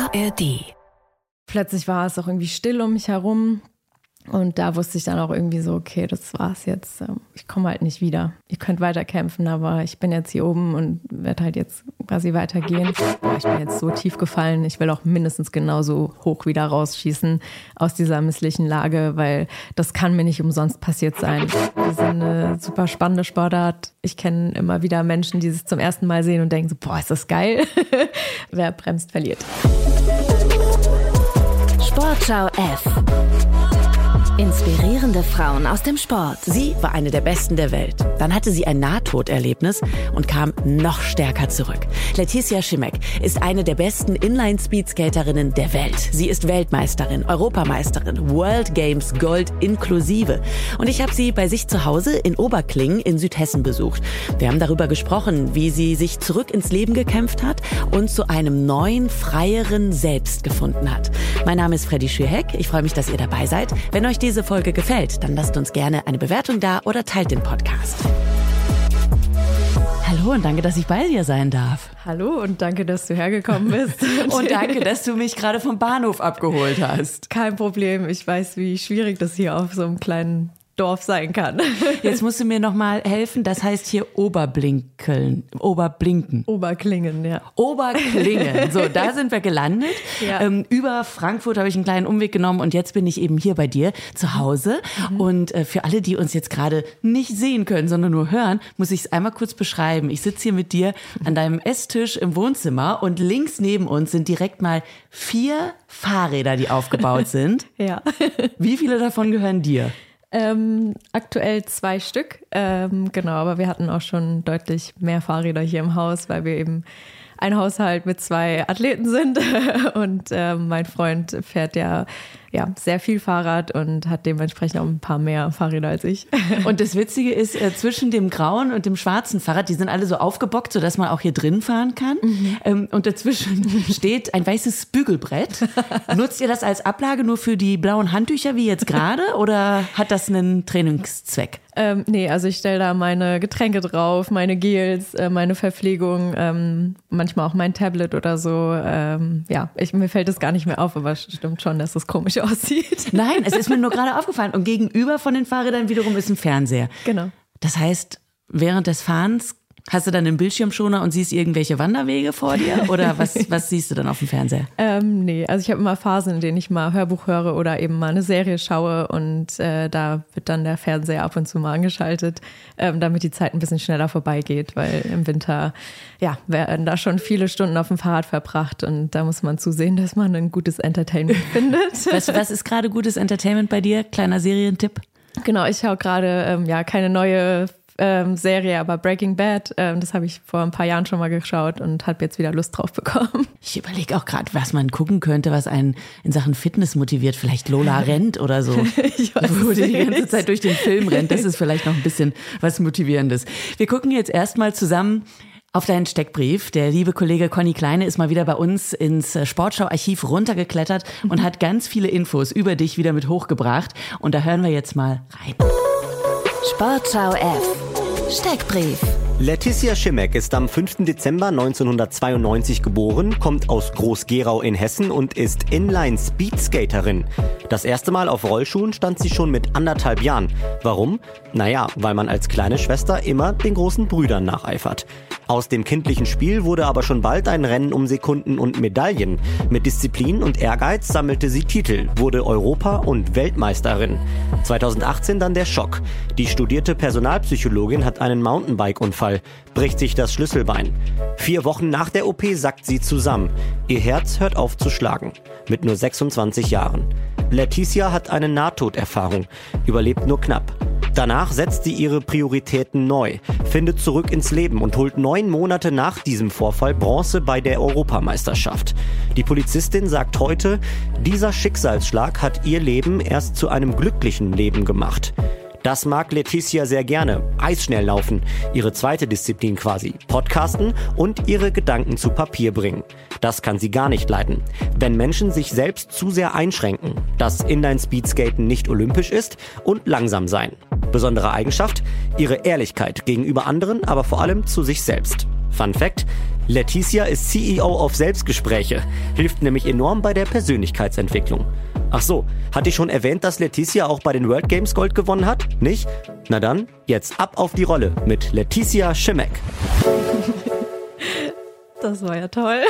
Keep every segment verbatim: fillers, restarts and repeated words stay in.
A R D. Plötzlich war es auch irgendwie still um mich herum und da wusste ich dann auch irgendwie so, okay, das war's jetzt. Ich komme halt nicht wieder. Ihr könnt weiter kämpfen, aber ich bin jetzt hier oben und werde halt jetzt quasi weitergehen. Boah, ich bin jetzt so tief gefallen. Ich will auch mindestens genauso hoch wieder rausschießen aus dieser misslichen Lage, weil das kann mir nicht umsonst passiert sein. Das ist eine super spannende Sportart. Ich kenne immer wieder Menschen, die es zum ersten Mal sehen und denken so, boah, ist das geil. Wer bremst, verliert. Sportschau F. Inspirierende Frauen aus dem Sport. Sie war eine der Besten der Welt. Dann hatte sie ein Nahtoderlebnis und kam noch stärker zurück. Leticia Schimek ist eine der besten Inline-Speedskaterinnen der Welt. Sie ist Weltmeisterin, Europameisterin, World Games Gold inklusive. Und ich habe sie bei sich zu Hause in Oberklingen in Südhessen besucht. Wir haben darüber gesprochen, wie sie sich zurück ins Leben gekämpft hat und zu einem neuen, freieren Selbst gefunden hat. Mein Name ist Freddy Schürheck. Ich freue mich, dass ihr dabei seid. Wenn euch diese Folge gefällt, dann lasst uns gerne eine Bewertung da oder teilt den Podcast. Hallo und danke, dass ich bei dir sein darf. Hallo und danke, dass du hergekommen bist. Und danke, dass du mich gerade vom Bahnhof abgeholt hast. Kein Problem. Ich weiß, wie schwierig das hier auf so einem kleinen Dorf sein kann. Jetzt musst du mir noch mal helfen. Das heißt hier Oberblinkeln. Oberblinken. Oberklingen, ja. Oberklingen. So, da sind wir gelandet. Ja. Ähm, über Frankfurt habe ich einen kleinen Umweg genommen und jetzt bin ich eben hier bei dir zu Hause. Mhm. Und äh, für alle, die uns jetzt gerade nicht sehen können, sondern nur hören, muss ich es einmal kurz beschreiben. Ich sitze hier mit dir an deinem Esstisch im Wohnzimmer und links neben uns sind direkt mal vier Fahrräder, die aufgebaut sind. Ja. Wie viele davon gehören dir? Ähm, aktuell zwei Stück, ähm, genau, aber wir hatten auch schon deutlich mehr Fahrräder hier im Haus, weil wir eben ein Haushalt mit zwei Athleten sind und äh, mein Freund fährt ja, ja sehr viel Fahrrad und hat dementsprechend auch ein paar mehr Fahrräder als ich. Und das Witzige ist, äh, zwischen dem grauen und dem schwarzen Fahrrad, die sind alle so aufgebockt, sodass man auch hier drin fahren kann. Mhm. Ähm, und dazwischen steht ein weißes Bügelbrett. Nutzt ihr das als Ablage nur für die blauen Handtücher wie jetzt gerade oder hat das einen Trainingszweck? Ähm, nee, also ich stelle da meine Getränke drauf, meine Gels, äh, meine Verpflegung, ähm, manchmal auch mein Tablet oder so. Ähm, ja, ich, mir fällt das gar nicht mehr auf, aber es stimmt schon, dass das komisch aussieht. Nein, es ist mir nur gerade aufgefallen. Und gegenüber von den Fahrrädern wiederum ist ein Fernseher. Genau. Das heißt, während des Fahrens hast du dann einen Bildschirmschoner und siehst irgendwelche Wanderwege vor dir? Oder was, was siehst du dann auf dem Fernseher? Ähm, nee, also ich habe immer Phasen, in denen ich mal Hörbuch höre oder eben mal eine Serie schaue und äh, da wird dann der Fernseher ab und zu mal angeschaltet, ähm, damit die Zeit ein bisschen schneller vorbeigeht, weil im Winter ja, werden da schon viele Stunden auf dem Fahrrad verbracht und da muss man zusehen, dass man ein gutes Entertainment findet. Was, was ist gerade gutes Entertainment bei dir? Kleiner Serientipp? Genau, ich schaue gerade ähm, ja keine neue Ähm, Serie, aber Breaking Bad, ähm, das habe ich vor ein paar Jahren schon mal geschaut und habe jetzt wieder Lust drauf bekommen. Ich überlege auch gerade, was man gucken könnte, was einen in Sachen Fitness motiviert. Vielleicht Lola rennt oder so. Ich weiß Wo die nicht. die ganze Zeit durch den Film rennt. Das ist vielleicht noch ein bisschen was Motivierendes. Wir gucken jetzt erstmal zusammen auf deinen Steckbrief. Der liebe Kollege Conny Kleine ist mal wieder bei uns ins Sportschau-Archiv runtergeklettert und hat ganz viele Infos über dich wieder mit hochgebracht. Und da hören wir jetzt mal rein. Sportschau F. Steckbrief. Leticia Schimek ist am fünften Dezember neunzehnhundertzweiundneunzig geboren, kommt aus Groß-Gerau in Hessen und ist Inline-Speedskaterin. Das erste Mal auf Rollschuhen stand sie schon mit anderthalb Jahren. Warum? Naja, weil man als kleine Schwester immer den großen Brüdern nacheifert. Aus dem kindlichen Spiel wurde aber schon bald ein Rennen um Sekunden und Medaillen. Mit Disziplin und Ehrgeiz sammelte sie Titel, wurde Europa- und Weltmeisterin. zweitausendachtzehn dann der Schock. Die studierte Personalpsychologin hat einen Mountainbike-Unfall, bricht sich das Schlüsselbein. Vier Wochen nach der O P sackt sie zusammen. Ihr Herz hört auf zu schlagen. Mit nur sechsundzwanzig Jahren. Leticia hat eine Nahtoderfahrung, überlebt nur knapp. Danach setzt sie ihre Prioritäten neu, findet zurück ins Leben und holt neun Monate nach diesem Vorfall Bronze bei der Europameisterschaft. Die Polizistin sagt heute, dieser Schicksalsschlag hat ihr Leben erst zu einem glücklichen Leben gemacht. Das mag Leticia sehr gerne. Eisschnell laufen, ihre zweite Disziplin quasi. Podcasten und ihre Gedanken zu Papier bringen. Das kann sie gar nicht leiden. Wenn Menschen sich selbst zu sehr einschränken, dass Inline-Speedskaten nicht olympisch ist und langsam sein. Besondere Eigenschaft? Ihre Ehrlichkeit gegenüber anderen, aber vor allem zu sich selbst. Fun Fact: Leticia ist C E O auf Selbstgespräche, hilft nämlich enorm bei der Persönlichkeitsentwicklung. Ach so, hatte ich schon erwähnt, dass Leticia auch bei den World Games Gold gewonnen hat? Nicht? Na dann, jetzt ab auf die Rolle mit Leticia Schimek. Das war ja toll.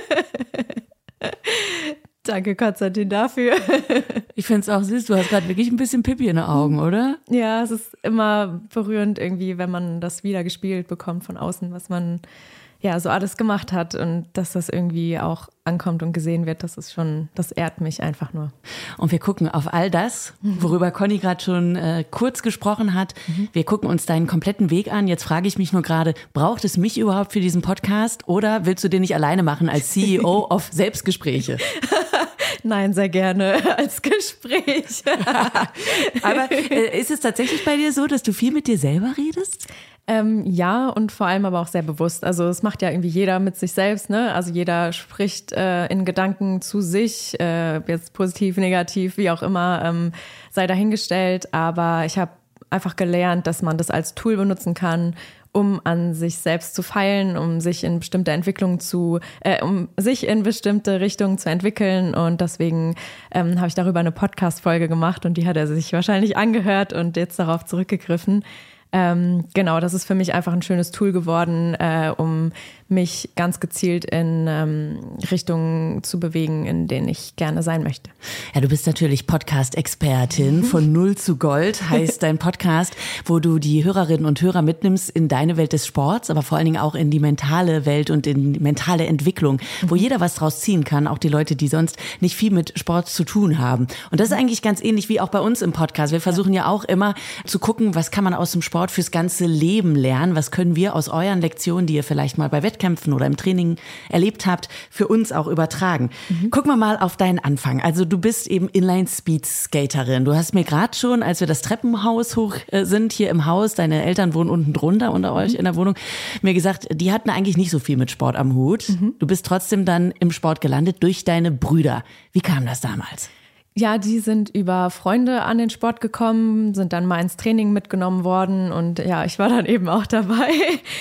Danke, Konstantin, dafür. Ich finde es auch süß. Du hast gerade wirklich ein bisschen Pipi in den Augen, oder? Ja, es ist immer berührend irgendwie, wenn man das wieder gespielt bekommt von außen, was man ja so alles gemacht hat und dass das irgendwie auch ankommt und gesehen wird, das ist schon, das ehrt mich einfach nur. Und wir gucken auf all das, worüber Conny gerade schon äh, kurz gesprochen hat. Mhm. Wir gucken uns deinen kompletten Weg an. Jetzt frage ich mich nur gerade, braucht es mich überhaupt für diesen Podcast oder willst du den nicht alleine machen als C E O auf Selbstgespräche? Nein, sehr gerne als Gespräch. Aber äh, ist es tatsächlich bei dir so, dass du viel mit dir selber redest? Ähm, ja, und vor allem aber auch sehr bewusst. Also es macht ja irgendwie jeder mit sich selbst, ne? Also jeder spricht äh, in Gedanken zu sich, äh, jetzt positiv, negativ, wie auch immer, ähm, sei dahingestellt. Aber ich habe einfach gelernt, dass man das als Tool benutzen kann, um an sich selbst zu feilen, um sich in bestimmte Entwicklungen zu, äh, um sich in bestimmte Richtungen zu entwickeln. Und deswegen ähm, habe ich darüber eine Podcast-Folge gemacht und die hat er sich wahrscheinlich angehört und jetzt darauf zurückgegriffen. Ähm, genau, das ist für mich einfach ein schönes Tool geworden, äh, um mich ganz gezielt in ähm, Richtungen zu bewegen, in denen ich gerne sein möchte. Ja, du bist natürlich Podcast-Expertin. Von Null zu Gold heißt dein Podcast, wo du die Hörerinnen und Hörer mitnimmst in deine Welt des Sports, aber vor allen Dingen auch in die mentale Welt und in die mentale Entwicklung, wo jeder was draus ziehen kann, auch die Leute, die sonst nicht viel mit Sport zu tun haben. Und das ist eigentlich ganz ähnlich wie auch bei uns im Podcast. Wir versuchen ja auch immer zu gucken, was kann man aus dem Sport fürs ganze Leben lernen, was können wir aus euren Lektionen, die ihr vielleicht mal bei Wettkämpfen oder im Training erlebt habt, für uns auch übertragen. Mhm. Gucken wir mal auf deinen Anfang. Also du bist eben Inline-Speed-Skaterin. Du hast mir gerade schon, als wir das Treppenhaus hoch äh, sind, hier im Haus, deine Eltern wohnen unten drunter unter euch in der Wohnung, mir gesagt, die hatten eigentlich nicht so viel mit Sport am Hut. Mhm. Du bist trotzdem dann im Sport gelandet durch deine Brüder. Wie kam das damals? Ja, die sind über Freunde an den Sport gekommen, sind dann mal ins Training mitgenommen worden und ja, ich war dann eben auch dabei.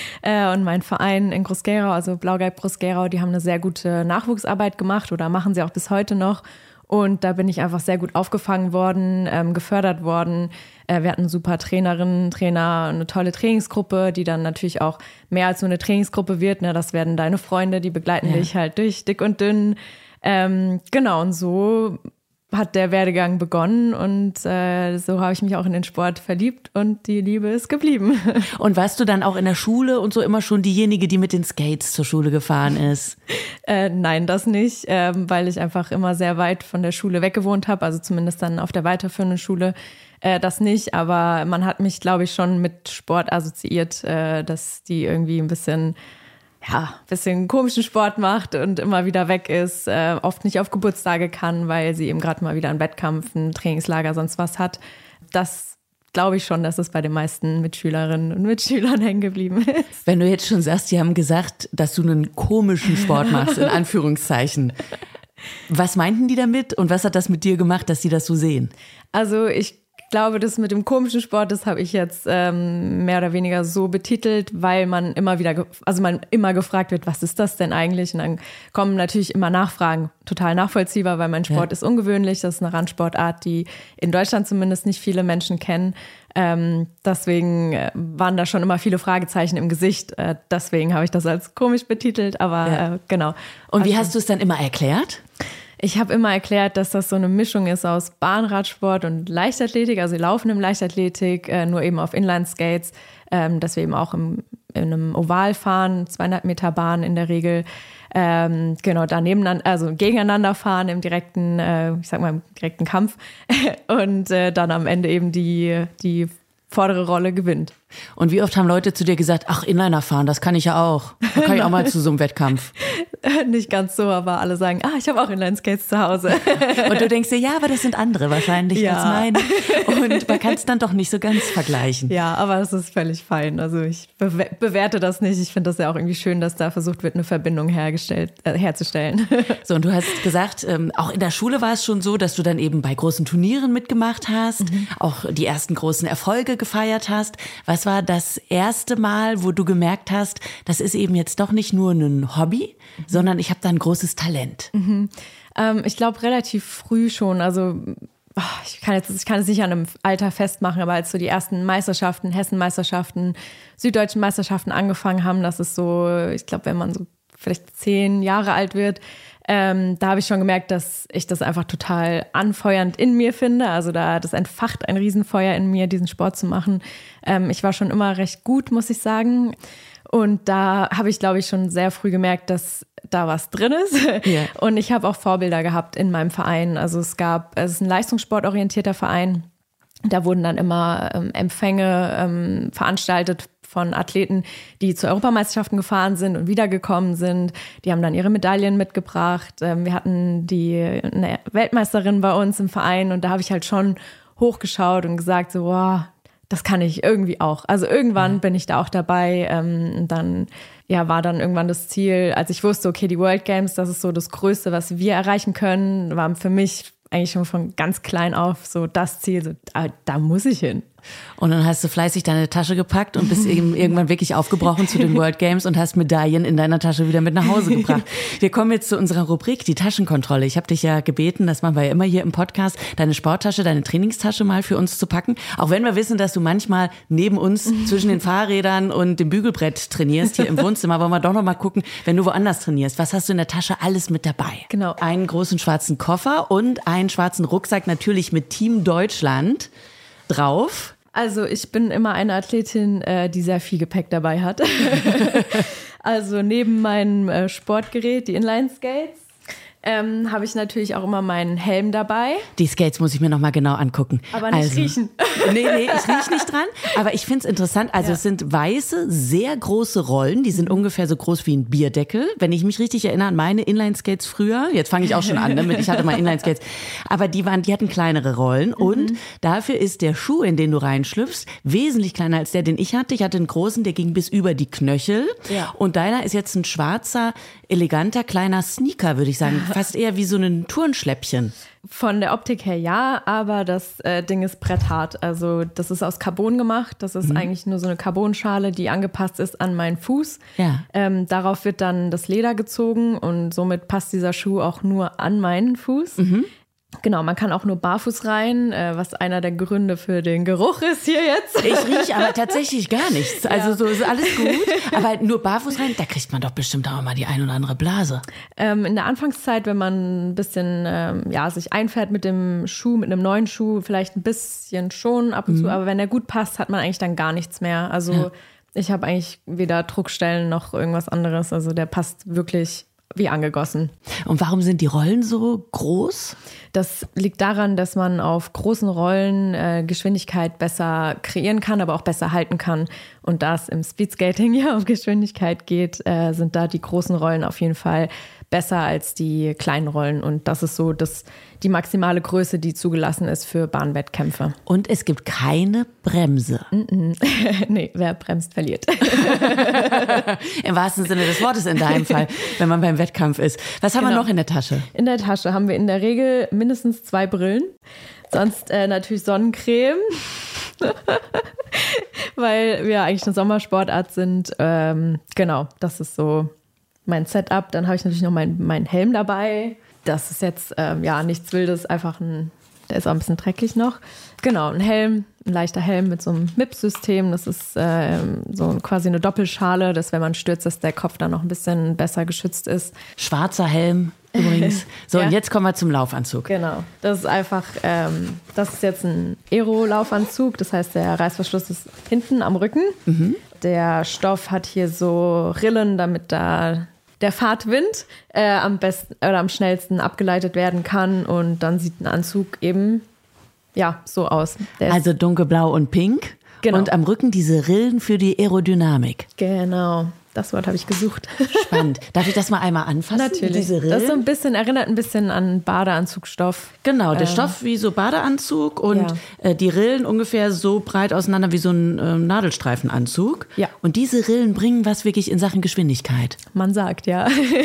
Und mein Verein in Groß-Gerau, also Blau-Gelb Groß-Gerau, die haben eine sehr gute Nachwuchsarbeit gemacht oder machen sie auch bis heute noch. Und da bin ich einfach sehr gut aufgefangen worden, ähm, gefördert worden. Äh, wir hatten super Trainerinnen, Trainer, eine tolle Trainingsgruppe, die dann natürlich auch mehr als nur eine Trainingsgruppe wird. Ne? Das werden deine Freunde, die begleiten ja. dich halt durch dick und dünn. Ähm, genau, und so hat der Werdegang begonnen und äh, so habe ich mich auch in den Sport verliebt und die Liebe ist geblieben. Und warst du dann auch in der Schule und so immer schon diejenige, die mit den Skates zur Schule gefahren ist? äh, nein, das nicht, äh, weil ich einfach immer sehr weit von der Schule weggewohnt habe, also zumindest dann auf der weiterführenden Schule äh, das nicht, aber man hat mich, glaube ich, schon mit Sport assoziiert, äh, dass die irgendwie ein bisschen ja, ein bisschen komischen Sport macht und immer wieder weg ist, äh, oft nicht auf Geburtstage kann, weil sie eben gerade mal wieder einen Wettkampf, ein Trainingslager, sonst was hat. Das glaube ich schon, dass es bei den meisten Mitschülerinnen und Mitschülern hängen geblieben ist. Wenn du jetzt schon sagst, die haben gesagt, dass du einen komischen Sport machst, in Anführungszeichen. Was meinten die damit und was hat das mit dir gemacht, dass sie das so sehen? Also ich Ich glaube, das mit dem komischen Sport, das habe ich jetzt ähm, mehr oder weniger so betitelt, weil man immer wieder, ge- also man immer gefragt wird, was ist das denn eigentlich? Und dann kommen natürlich immer Nachfragen, total nachvollziehbar, weil mein Sport ja. ist ungewöhnlich. Das ist eine Randsportart, die in Deutschland zumindest nicht viele Menschen kennen. Ähm, deswegen waren da schon immer viele Fragezeichen im Gesicht. Äh, deswegen habe ich das als komisch betitelt, aber ja. äh, genau. Und wie hast du es dann immer erklärt? Ich habe immer erklärt, dass das so eine Mischung ist aus Bahnradsport und Leichtathletik, also Laufen im Leichtathletik, äh, nur eben auf Inline-Skates, ähm, dass wir eben auch im, in einem Oval fahren, zweieinhalb Meter Bahn in der Regel, ähm, genau, da nebeneinander, also gegeneinander fahren im direkten, äh, ich sag mal im direkten Kampf und äh, dann am Ende eben die, die vordere Rolle gewinnt. Und wie oft haben Leute zu dir gesagt, ach, Inliner fahren, das kann ich ja auch. Da kann ich auch mal zu so einem Wettkampf. Nicht ganz so, aber alle sagen, ah, ich habe auch Inline-Skates zu Hause. Und du denkst dir, ja, aber das sind andere wahrscheinlich ja. als meine. Und man kann es dann doch nicht so ganz vergleichen. Ja, aber es ist völlig fein. Also ich be- bewerte das nicht. Ich finde das ja auch irgendwie schön, dass da versucht wird, eine Verbindung hergestellt, äh, herzustellen. So, und du hast gesagt, ähm, auch in der Schule war es schon so, dass du dann eben bei großen Turnieren mitgemacht hast, mhm. auch die ersten großen Erfolge gefeiert hast. Was war das erste Mal, wo du gemerkt hast, das ist eben jetzt doch nicht nur ein Hobby, mhm. sondern ich habe da ein großes Talent? Mhm. Ähm, ich glaube relativ früh schon, also ich kann jetzt, ich kann es nicht an einem Alter festmachen, aber als so die ersten Meisterschaften, Hessenmeisterschaften, süddeutschen Meisterschaften angefangen haben, das ist so, ich glaube, wenn man so vielleicht zehn Jahre alt wird, ähm, da habe ich schon gemerkt, dass ich das einfach total anfeuernd in mir finde. Also da, das entfacht ein Riesenfeuer in mir, diesen Sport zu machen. Ähm, ich war schon immer recht gut, muss ich sagen. Und da habe ich, glaube ich, schon sehr früh gemerkt, dass da was drin ist. Yeah. Und ich habe auch Vorbilder gehabt in meinem Verein. Also es gab, es ist ein leistungssportorientierter Verein. Da wurden dann immer ähm, Empfänge ähm, veranstaltet von Athleten, die zu Europameisterschaften gefahren sind und wiedergekommen sind. Die haben dann ihre Medaillen mitgebracht. Ähm, wir hatten die eine Weltmeisterin bei uns im Verein und da habe ich halt schon hochgeschaut und gesagt, so, wow, das kann ich irgendwie auch. Also irgendwann ja. bin ich da auch dabei. Ähm, und dann ja, war dann irgendwann das Ziel, als ich wusste, okay, die World Games, das ist so das Größte, was wir erreichen können, war für mich eigentlich schon von ganz klein auf so das Ziel, so, da, da muss ich hin. Und dann hast du fleißig deine Tasche gepackt und bist eben irgendwann wirklich aufgebrochen zu den World Games und hast Medaillen in deiner Tasche wieder mit nach Hause gebracht. Wir kommen jetzt zu unserer Rubrik, die Taschenkontrolle. Ich habe dich ja gebeten, das machen wir ja immer hier im Podcast, deine Sporttasche, deine Trainingstasche mal für uns zu packen. Auch wenn wir wissen, dass du manchmal neben uns zwischen den Fahrrädern und dem Bügelbrett trainierst hier im Wohnzimmer, wollen wir doch noch mal gucken, wenn du woanders trainierst. Was hast du in der Tasche alles mit dabei? Genau. Einen großen schwarzen Koffer und einen schwarzen Rucksack, natürlich mit Team Deutschland drauf. Also ich bin immer eine Athletin, die sehr viel Gepäck dabei hat. Also neben meinem Sportgerät, die Inline-Skates, ähm, habe ich natürlich auch immer meinen Helm dabei. Die Skates muss ich mir noch mal genau angucken. Aber nicht also, riechen. Nee, nee, ich rieche nicht dran. Aber ich finde es interessant. Also ja. es sind weiße, sehr große Rollen. Die sind mhm. ungefähr so groß wie ein Bierdeckel. Wenn ich mich richtig erinnere an meine Inline-Skates früher. Jetzt fange ich auch schon an damit. Ich hatte mal Inline-Skates. Aber die waren, die hatten kleinere Rollen. Mhm. Und dafür ist der Schuh, in den du reinschlüpfst, wesentlich kleiner als der, den ich hatte. Ich hatte einen großen, der ging bis über die Knöchel. Ja. Und deiner ist jetzt ein schwarzer, eleganter, kleiner Sneaker, würde ich sagen. Fast eher wie so ein Turnschläppchen. Von der Optik her ja, aber das äh, Ding ist bretthart. Also das ist aus Carbon gemacht. Das ist mhm. eigentlich nur so eine Carbonschale, die angepasst ist an meinen Fuß. Ja. Ähm, darauf wird dann das Leder gezogen und somit passt dieser Schuh auch nur an meinen Fuß. Mhm. Genau, man kann auch nur barfuß rein, äh, was einer der Gründe für den Geruch ist hier jetzt. Ich rieche aber tatsächlich gar nichts. Also ja. so ist alles gut. Aber nur barfuß rein, da kriegt man doch bestimmt auch mal die ein oder andere Blase. Ähm, in der Anfangszeit, wenn man ein bisschen ähm, ja, sich einfährt mit dem Schuh, mit einem neuen Schuh, vielleicht ein bisschen schon ab und mhm. zu. Aber wenn der gut passt, hat man eigentlich dann gar nichts mehr. Also ja. ich habe eigentlich weder Druckstellen noch irgendwas anderes. Also der passt wirklich wie angegossen. Und warum sind die Rollen so groß? Das liegt daran, dass man auf großen Rollen äh, Geschwindigkeit besser kreieren kann, aber auch besser halten kann. Und da es im Speedskating ja auf Geschwindigkeit geht, äh, sind da die großen Rollen auf jeden Fall besser als die kleinen Rollen. Und das ist so das, die maximale Größe, die zugelassen ist für Bahnwettkämpfe. Und es gibt keine Bremse. Nee, wer bremst, verliert. Im wahrsten Sinne des Wortes in deinem Fall, wenn man beim Wettkampf ist. Was haben genau. wir noch in der Tasche? In der Tasche haben wir in der Regel mindestens zwei Brillen. Sonst äh, natürlich Sonnencreme. Weil wir eigentlich eine Sommersportart sind. Ähm, genau, das ist so mein Setup. Dann habe ich natürlich noch meinen mein Helm dabei. Das ist jetzt ähm, ja nichts Wildes, einfach ein, der ist auch ein bisschen dreckig noch. Genau, ein Helm, ein leichter Helm mit so einem M I P-System. Das ist ähm, so quasi eine Doppelschale, dass wenn man stürzt, dass der Kopf dann noch ein bisschen besser geschützt ist. Schwarzer Helm übrigens. So, ja. Und jetzt kommen wir zum Laufanzug. Genau, das ist einfach, ähm, das ist jetzt ein Aero-Laufanzug. Das heißt, der Reißverschluss ist hinten am Rücken. Mhm. Der Stoff hat hier so Rillen, damit da der Fahrtwind äh, am besten oder am schnellsten abgeleitet werden kann. Und dann sieht ein Anzug eben ja so aus. Der also dunkelblau und pink. Genau. Und am Rücken diese Rillen für die Aerodynamik. Genau. das Wort habe ich gesucht. Spannend. Darf ich das mal einmal anfassen? Natürlich. Diese Rillen? Das ist so ein bisschen, erinnert ein bisschen an Badeanzugstoff. Genau, der ähm, Stoff wie so Badeanzug und ja. äh, die Rillen ungefähr so breit auseinander wie so ein äh, Nadelstreifenanzug. Ja. Und diese Rillen bringen was wirklich in Sachen Geschwindigkeit. Man sagt, ja.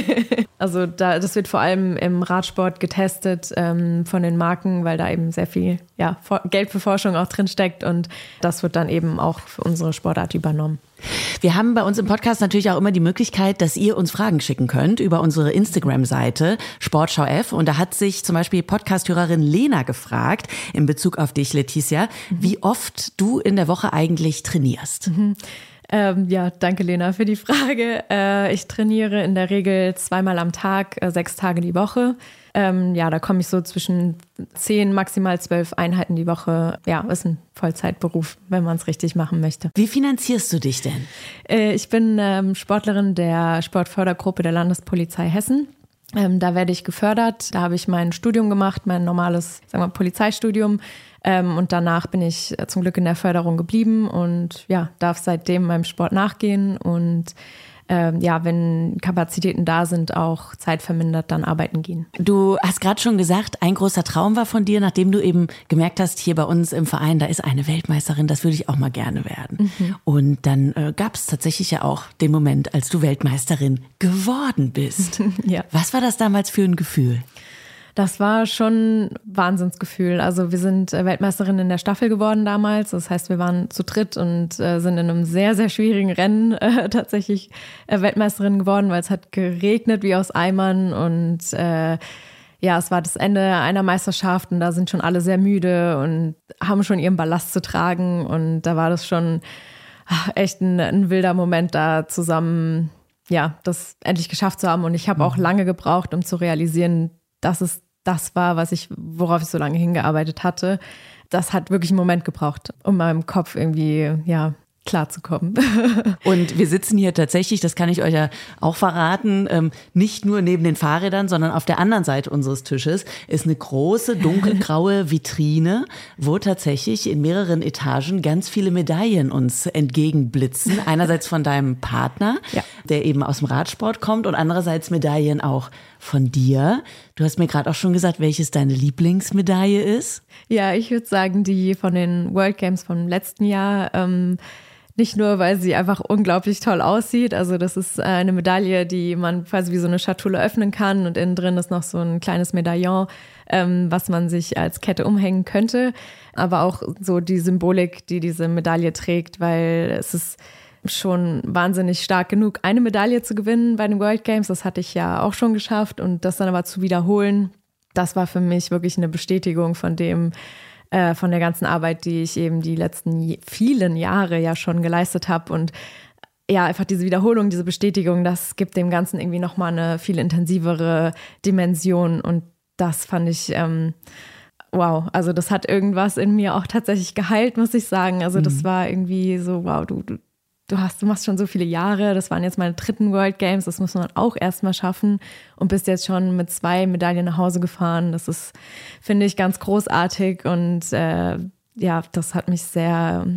Also da, das wird vor allem im Radsport getestet ähm, von den Marken, weil da eben sehr viel ja, Geld für Forschung auch drin steckt und das wird dann eben auch für unsere Sportart übernommen. Wir haben bei uns im Podcast natürlich auch immer die Möglichkeit, dass ihr uns Fragen schicken könnt über unsere Instagram-Seite Sportschau F. Und da hat sich zum Beispiel Podcast-Hörerin Lena gefragt, in Bezug auf dich, Leticia, mhm. wie oft du in der Woche eigentlich trainierst. Mhm. Ähm, ja, danke Lena für die Frage. Äh, ich trainiere in der Regel zweimal am Tag, äh, sechs Tage die Woche. Ähm, ja, da komme ich so zwischen zehn, maximal zwölf Einheiten die Woche. Ja, ist ein Vollzeitberuf, wenn man es richtig machen möchte. Wie finanzierst du dich denn? Äh, ich bin ähm, Sportlerin der Sportfördergruppe der Landespolizei Hessen. Ähm, da werde ich gefördert. Da habe ich mein Studium gemacht, mein normales, sagen wir, Polizeistudium. Ähm, und danach bin ich zum Glück in der Förderung geblieben und ja, darf seitdem meinem Sport nachgehen und ähm, ja, wenn Kapazitäten da sind, auch zeitvermindert dann arbeiten gehen. Du hast gerade schon gesagt, ein großer Traum war von dir, nachdem du eben gemerkt hast, hier bei uns im Verein, da ist eine Weltmeisterin, das würde ich auch mal gerne werden. Mhm. Und dann äh, gab es tatsächlich ja auch den Moment, als du Weltmeisterin geworden bist. Ja. Was war das damals für ein Gefühl? Das war schon ein Wahnsinnsgefühl. Also wir sind Weltmeisterin in der Staffel geworden damals. Das heißt, wir waren zu dritt und äh, sind in einem sehr, sehr schwierigen Rennen äh, tatsächlich äh, Weltmeisterin geworden, weil es hat geregnet wie aus Eimern. Und äh, ja, es war das Ende einer Meisterschaft und da sind schon alle sehr müde und haben schon ihren Ballast zu tragen. Und da war das schon ach, echt ein, ein wilder Moment, da zusammen ja, das endlich geschafft zu haben. Und ich habe auch lange gebraucht, um zu realisieren, dass es das war, was ich, worauf ich so lange hingearbeitet hatte. Das hat wirklich einen Moment gebraucht, um meinem Kopf irgendwie, ja, klarzukommen. Und wir sitzen hier tatsächlich, das kann ich euch ja auch verraten, ähm, nicht nur neben den Fahrrädern, sondern auf der anderen Seite unseres Tisches ist eine große dunkelgraue Vitrine, wo tatsächlich in mehreren Etagen ganz viele Medaillen uns entgegenblitzen. Einerseits von deinem Partner, ja, der eben aus dem Radsport kommt und andererseits Medaillen auch von dir. Du hast mir gerade auch schon gesagt, welches deine Lieblingsmedaille ist. Ja, ich würde sagen, die von den World Games vom letzten Jahr. Ähm, nicht nur, weil sie einfach unglaublich toll aussieht. Also das ist eine Medaille, die man quasi wie so eine Schatulle öffnen kann und innen drin ist noch so ein kleines Medaillon, ähm, was man sich als Kette umhängen könnte. Aber auch so die Symbolik, die diese Medaille trägt, weil es ist schon wahnsinnig stark genug, eine Medaille zu gewinnen bei den World Games. Das hatte ich ja auch schon geschafft und das dann aber zu wiederholen, das war für mich wirklich eine Bestätigung von dem, äh, von der ganzen Arbeit, die ich eben die letzten vielen Jahre ja schon geleistet habe und ja, einfach diese Wiederholung, diese Bestätigung, das gibt dem Ganzen irgendwie nochmal eine viel intensivere Dimension und das fand ich, ähm, wow, also das hat irgendwas in mir auch tatsächlich geheilt, muss ich sagen. Also das war irgendwie so, wow, du, du Du hast, du machst schon so viele Jahre, das waren jetzt meine dritten World Games, das muss man auch erstmal schaffen und bist jetzt schon mit zwei Medaillen nach Hause gefahren. Das ist, finde ich, ganz großartig und äh, ja, das hat mich sehr,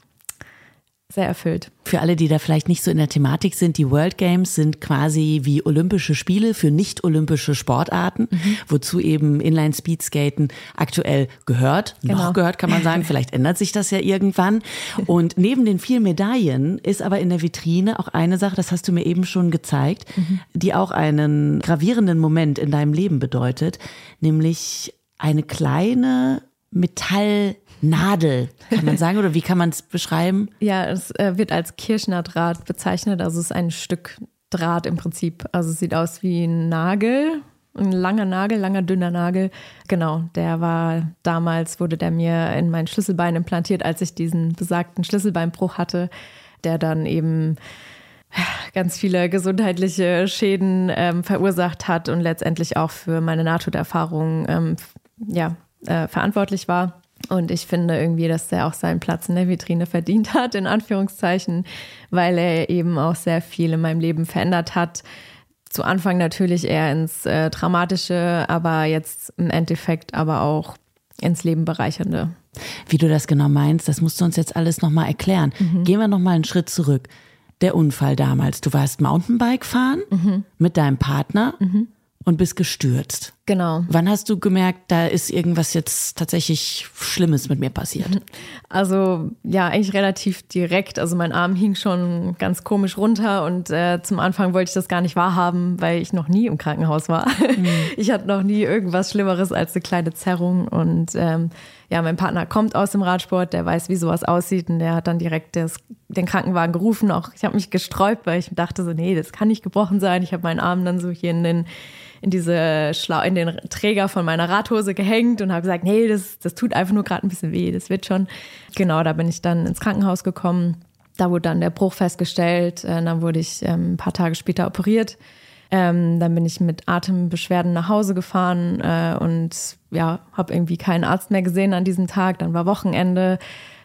sehr erfüllt. Für alle, die da vielleicht nicht so in der Thematik sind, die World Games sind quasi wie Olympische Spiele für nicht-olympische Sportarten, mhm. wozu eben Inline-Speedskaten aktuell gehört. Genau. Noch gehört, kann man sagen. Vielleicht ändert sich das ja irgendwann. Und neben den vielen Medaillen ist aber in der Vitrine auch eine Sache, das hast du mir eben schon gezeigt, mhm. die auch einen gravierenden Moment in deinem Leben bedeutet, nämlich eine kleine Metall- Nadel, kann man sagen, oder wie kann man es beschreiben? Ja, es äh, wird als Kirschnerdraht bezeichnet, also es ist ein Stück Draht im Prinzip. Also es sieht aus wie ein Nagel, ein langer Nagel, langer, dünner Nagel. Genau, der war damals, wurde der mir in mein Schlüsselbein implantiert, als ich diesen besagten Schlüsselbeinbruch hatte, der dann eben ganz viele gesundheitliche Schäden ähm, verursacht hat und letztendlich auch für meine Nahtoderfahrung ähm, ja, äh, verantwortlich war. Und ich finde irgendwie, dass der auch seinen Platz in der Vitrine verdient hat, in Anführungszeichen, weil er eben auch sehr viel in meinem Leben verändert hat. Zu Anfang natürlich eher ins äh, Dramatische, aber jetzt im Endeffekt aber auch ins Leben Bereichernde. Wie du das genau meinst, das musst du uns jetzt alles nochmal erklären. Mhm. Gehen wir nochmal einen Schritt zurück. der Unfall damals. Du warst Mountainbike fahren mhm. mit deinem Partner mhm. und bist gestürzt. Genau. Wann hast du gemerkt, da ist irgendwas jetzt tatsächlich Schlimmes mit mir passiert? Also ja, eigentlich relativ direkt. Also mein Arm hing schon ganz komisch runter und äh, zum Anfang wollte ich das gar nicht wahrhaben, weil ich noch nie im Krankenhaus war. Mhm. Ich hatte noch nie irgendwas Schlimmeres als eine kleine Zerrung und ähm, ja, mein Partner kommt aus dem Radsport, der weiß, wie sowas aussieht und der hat dann direkt das, den Krankenwagen gerufen. Auch ich habe mich gesträubt, weil ich dachte so, nee, das kann nicht gebrochen sein. Ich habe meinen Arm dann so hier in den in diese Schlau in den Träger von meiner Radhose gehängt und habe gesagt, nee, das, das tut einfach nur gerade ein bisschen weh, das wird schon. Genau, da bin ich dann ins Krankenhaus gekommen. Da wurde dann der Bruch festgestellt. Dann wurde ich ähm, ein paar Tage später operiert. Ähm, dann bin ich mit Atembeschwerden nach Hause gefahren äh, und ja, habe irgendwie keinen Arzt mehr gesehen an diesem Tag. Dann war Wochenende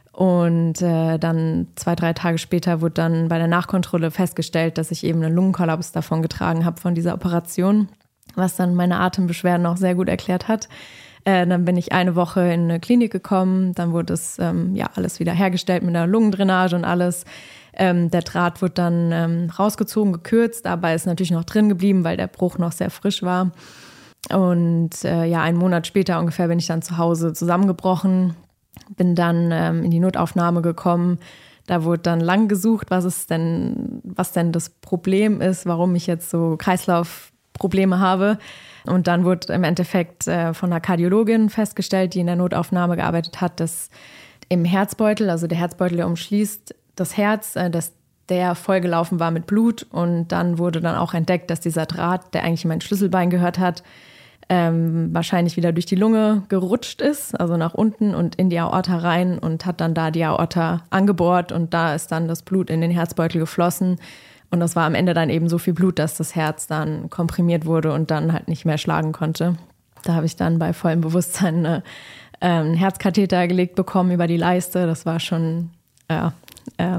und äh, dann zwei, drei Tage später wurde dann bei der Nachkontrolle festgestellt, dass ich eben einen Lungenkollaps davon getragen habe von dieser Operation, was dann meine Atembeschwerden auch sehr gut erklärt hat. Äh, dann bin ich eine Woche in eine Klinik gekommen, dann wurde es ähm, ja alles wieder hergestellt mit einer Lungendrainage und alles. Ähm, der Draht wurde dann ähm, rausgezogen, gekürzt, aber ist natürlich noch drin geblieben, weil der Bruch noch sehr frisch war. Und äh, ja, einen Monat später ungefähr bin ich dann zu Hause zusammengebrochen, bin dann ähm, in die Notaufnahme gekommen. Da wurde dann lang gesucht, was es denn, was denn das Problem ist, warum ich jetzt so Kreislaufprobleme habe. Und dann wurde im Endeffekt äh, von einer Kardiologin festgestellt, die in der Notaufnahme gearbeitet hat, dass im Herzbeutel, also der Herzbeutel, der umschließt das Herz, äh, dass der vollgelaufen war mit Blut. Und dann wurde dann auch entdeckt, dass dieser Draht, der eigentlich in mein Schlüsselbein gehört hat, ähm, wahrscheinlich wieder durch die Lunge gerutscht ist, also nach unten und in die Aorta rein und hat dann da die Aorta angebohrt und da ist dann das Blut in den Herzbeutel geflossen. Und das war am Ende dann eben so viel Blut, dass das Herz dann komprimiert wurde und dann halt nicht mehr schlagen konnte. Da habe ich dann bei vollem Bewusstsein eine, äh, einen Herzkatheter gelegt bekommen über die Leiste. Das war schon ja, äh,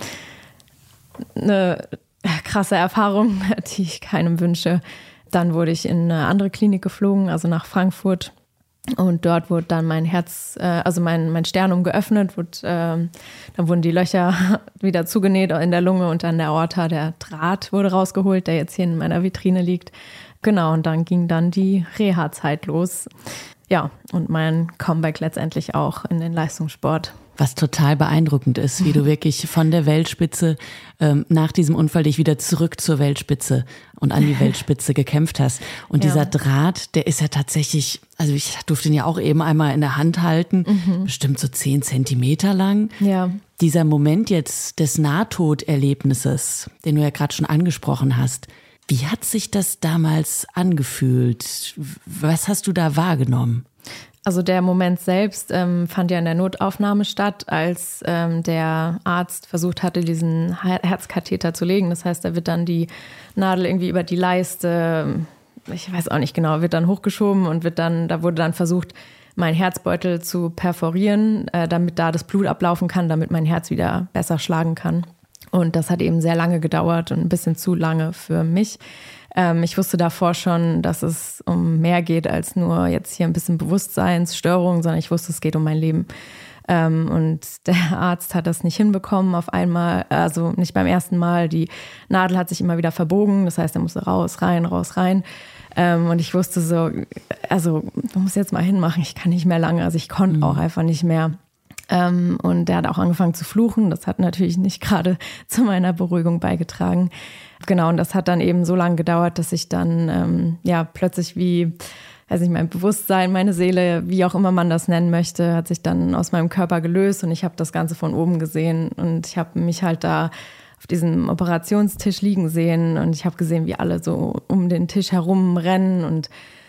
eine krasse Erfahrung, die ich keinem wünsche. Dann wurde ich in eine andere Klinik geflogen, also nach Frankfurt. Und dort wurde dann mein Herz, äh, also mein, mein Sternum geöffnet, wurde, äh, dann wurden die Löcher wieder zugenäht in der Lunge und an der Aorta. Der Draht wurde rausgeholt, der jetzt hier in meiner Vitrine liegt. Genau, und dann ging dann die Reha-Zeit los. Ja, und mein Comeback letztendlich auch in den Leistungssport. Was total beeindruckend ist, wie du wirklich von der Weltspitze ähm, nach diesem Unfall dich wieder zurück zur Weltspitze und an die Weltspitze gekämpft hast. Und ja. dieser Draht, der ist ja tatsächlich, also ich durfte ihn ja auch eben einmal in der Hand halten, mhm. bestimmt so zehn Zentimeter lang. Ja. Dieser Moment jetzt des Nahtoderlebnisses, den du ja gerade schon angesprochen hast, wie hat sich das damals angefühlt? Was hast du da wahrgenommen? Also der Moment selbst ähm, fand ja in der Notaufnahme statt, als ähm, der Arzt versucht hatte, diesen Herzkatheter zu legen. Das heißt, da wird dann die Nadel irgendwie über die Leiste, ich weiß auch nicht genau, wird dann hochgeschoben und wird dann, da wurde dann versucht, meinen Herzbeutel zu perforieren, äh, damit da das Blut ablaufen kann, damit mein Herz wieder besser schlagen kann. Und das hat eben sehr lange gedauert und ein bisschen zu lange für mich. Ähm, ich wusste davor schon, dass es um mehr geht als nur jetzt hier ein bisschen Bewusstseinsstörung, sondern ich wusste, es geht um mein Leben. Ähm, und der Arzt hat das nicht hinbekommen auf einmal, also nicht beim ersten Mal. Die Nadel hat sich immer wieder verbogen, das heißt, er musste raus, rein, raus, rein. Ähm, und ich wusste so, also du musst jetzt mal hinmachen, ich kann nicht mehr lange, also ich konnte mhm. auch einfach nicht mehr. Ähm, und der hat auch angefangen zu fluchen. Das hat natürlich nicht gerade zu meiner Beruhigung beigetragen. Genau, und das hat dann eben so lange gedauert, dass ich dann ähm, ja plötzlich wie, weiß nicht, mein Bewusstsein, meine Seele, wie auch immer man das nennen möchte, hat sich dann aus meinem Körper gelöst und ich habe das Ganze von oben gesehen und ich habe mich halt da auf diesem Operationstisch liegen sehen und ich habe gesehen, wie alle so um den Tisch herum rennen und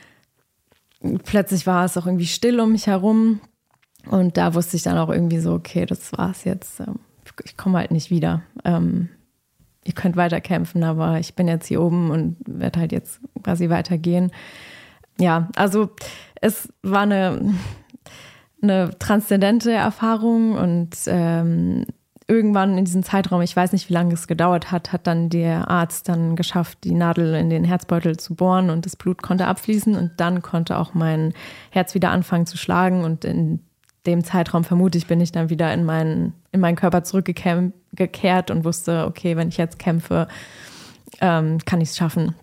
plötzlich war es auch irgendwie still um mich herum. Und da wusste ich dann auch irgendwie so, okay, das war's jetzt. Ich komme halt nicht wieder. Ähm, ihr könnt weiter kämpfen, aber ich bin jetzt hier oben und werde halt jetzt quasi weitergehen. Ja, also es war eine, eine transzendente Erfahrung und ähm, irgendwann in diesem Zeitraum, ich weiß nicht, wie lange es gedauert hat, hat dann der Arzt dann geschafft, die Nadel in den Herzbeutel zu bohren und das Blut konnte abfließen und dann konnte auch mein Herz wieder anfangen zu schlagen und in dem Zeitraum, vermute ich, bin ich dann wieder in meinen, in meinen Körper zurückgekehrt und wusste, okay, wenn ich jetzt kämpfe, ähm, kann ich es schaffen.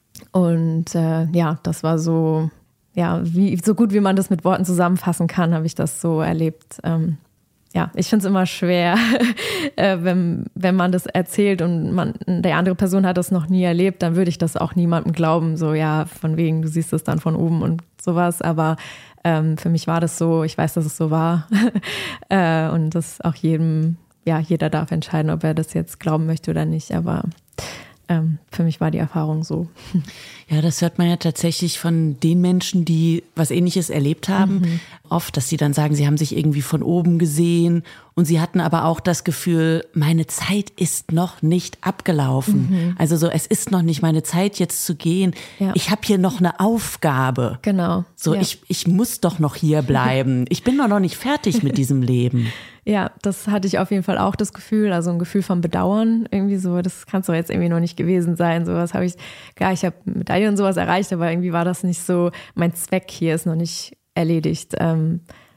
Und äh, ja, das war so, ja, wie, so gut wie man das mit Worten zusammenfassen kann, habe ich das so erlebt. Ähm, Ja, ich finde es immer schwer, äh, wenn, wenn man das erzählt und man, der andere Person hat das noch nie erlebt, dann würde ich das auch niemandem glauben, so ja, von wegen, du siehst es dann von oben und sowas, aber ähm, für mich war das so, ich weiß, dass es so war äh, und das auch jedem, ja, jeder darf entscheiden, ob er das jetzt glauben möchte oder nicht, aber ähm, für mich war die Erfahrung so. Ja, das hört man ja tatsächlich von den Menschen, die was Ähnliches erlebt haben, mhm. oft, dass sie dann sagen, sie haben sich irgendwie von oben gesehen und sie hatten aber auch das Gefühl, meine Zeit ist noch nicht abgelaufen. Mhm. Also so, es ist noch nicht meine Zeit jetzt zu gehen. Ja. Ich habe hier noch eine Aufgabe. Genau. So, ja. ich, ich muss doch noch hier bleiben. Ich bin doch noch nicht fertig mit diesem Leben. Ja, das hatte ich auf jeden Fall auch das Gefühl, also ein Gefühl von Bedauern, irgendwie so, das kann es doch jetzt irgendwie noch nicht gewesen sein, sowas habe ich, klar, ich habe Medaillen und sowas erreicht, aber irgendwie war das nicht so, mein Zweck hier ist noch nicht erledigt. Ähm,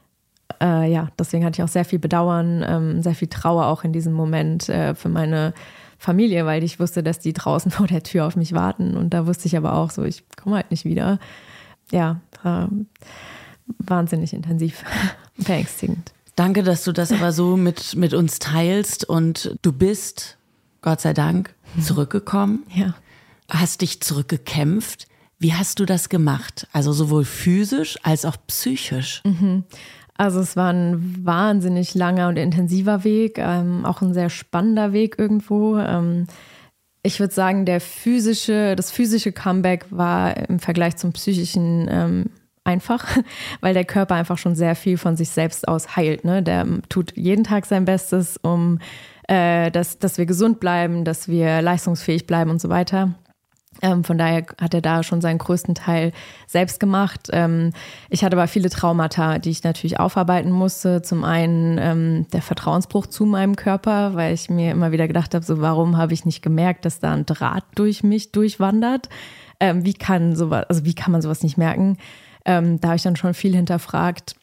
äh, ja, deswegen hatte ich auch sehr viel Bedauern, ähm, sehr viel Trauer auch in diesem Moment äh, für meine Familie, weil ich wusste, dass die draußen vor der Tür auf mich warten und da wusste ich aber auch so, ich komme halt nicht wieder. Ja, äh, wahnsinnig intensiv, beängstigend. Danke, dass du das aber so mit, mit uns teilst und du bist, Gott sei Dank, zurückgekommen. Ja. Hast dich zurückgekämpft. Wie hast du das gemacht? Also sowohl physisch als auch psychisch. Mhm. Also es war ein wahnsinnig langer und intensiver Weg, ähm, auch ein sehr spannender Weg irgendwo. Ähm, ich würde sagen, der physische, das physische Comeback war im Vergleich zum psychischen ähm, einfach, weil der Körper einfach schon sehr viel von sich selbst aus heilt. Ne? Der tut jeden Tag sein Bestes, um äh, dass, dass wir gesund bleiben, dass wir leistungsfähig bleiben und so weiter. Ähm, von daher hat er da schon seinen größten Teil selbst gemacht. Ähm, ich hatte aber viele Traumata, die ich natürlich aufarbeiten musste. Zum einen ähm, der Vertrauensbruch zu meinem Körper, weil ich mir immer wieder gedacht habe, so warum habe ich nicht gemerkt, dass da ein Draht durch mich durchwandert? Ähm, wie kann sowas, also wie kann man sowas nicht merken? Ähm, da habe ich dann schon viel hinterfragt,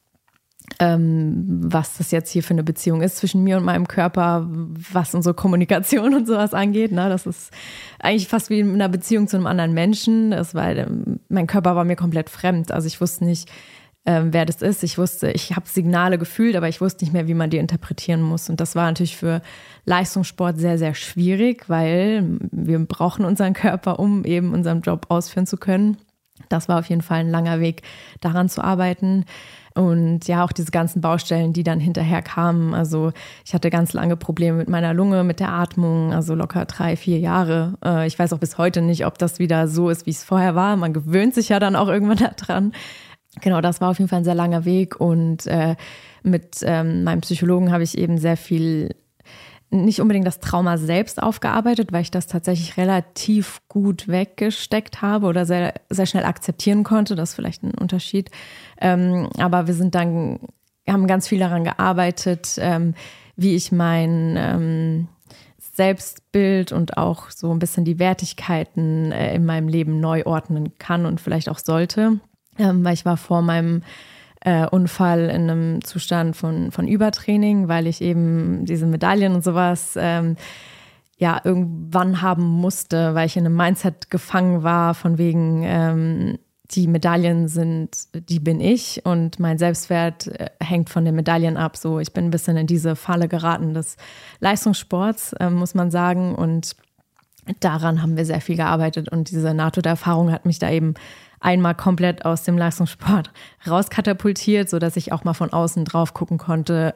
ähm, was das jetzt hier für eine Beziehung ist zwischen mir und meinem Körper, was unsere Kommunikation und sowas angeht. Ne? Das ist eigentlich fast wie in einer Beziehung zu einem anderen Menschen. Das war, ähm, mein Körper war mir komplett fremd. Also ich wusste nicht, ähm, wer das ist. Ich wusste, ich habe Signale gefühlt, aber ich wusste nicht mehr, wie man die interpretieren muss. Und das war natürlich für Leistungssport sehr, sehr schwierig, weil wir brauchen unseren Körper, um eben unseren Job ausführen zu können. Das war auf jeden Fall ein langer Weg, daran zu arbeiten. Und ja, auch diese ganzen Baustellen, die dann hinterher kamen. Also ich hatte ganz lange Probleme mit meiner Lunge, mit der Atmung, also locker drei, vier Jahre. Ich weiß auch bis heute nicht, ob das wieder so ist, wie es vorher war. Man gewöhnt sich ja dann auch irgendwann daran. Genau, das war auf jeden Fall ein sehr langer Weg. Und äh, mit ähm, meinem Psychologen habe ich eben sehr viel, nicht unbedingt das Trauma selbst aufgearbeitet, weil ich das tatsächlich relativ gut weggesteckt habe oder sehr, sehr schnell akzeptieren konnte. Das ist vielleicht ein Unterschied. Ähm, aber wir sind dann, haben ganz viel daran gearbeitet, ähm, wie ich mein ähm, Selbstbild und auch so ein bisschen die Wertigkeiten äh, in meinem Leben neu ordnen kann und vielleicht auch sollte. Ähm, weil ich war vor meinem Äh, Unfall in einem Zustand von, von Übertraining, weil ich eben diese Medaillen und sowas ähm, ja irgendwann haben musste, weil ich in einem Mindset gefangen war, von wegen ähm, die Medaillen sind, die bin ich und mein Selbstwert äh, hängt von den Medaillen ab. So, ich bin ein bisschen in diese Falle geraten des Leistungssports, äh, muss man sagen, und daran haben wir sehr viel gearbeitet und diese NATO-Erfahrung hat mich da eben einmal komplett aus dem Leistungssport rauskatapultiert, sodass ich auch mal von außen drauf gucken konnte.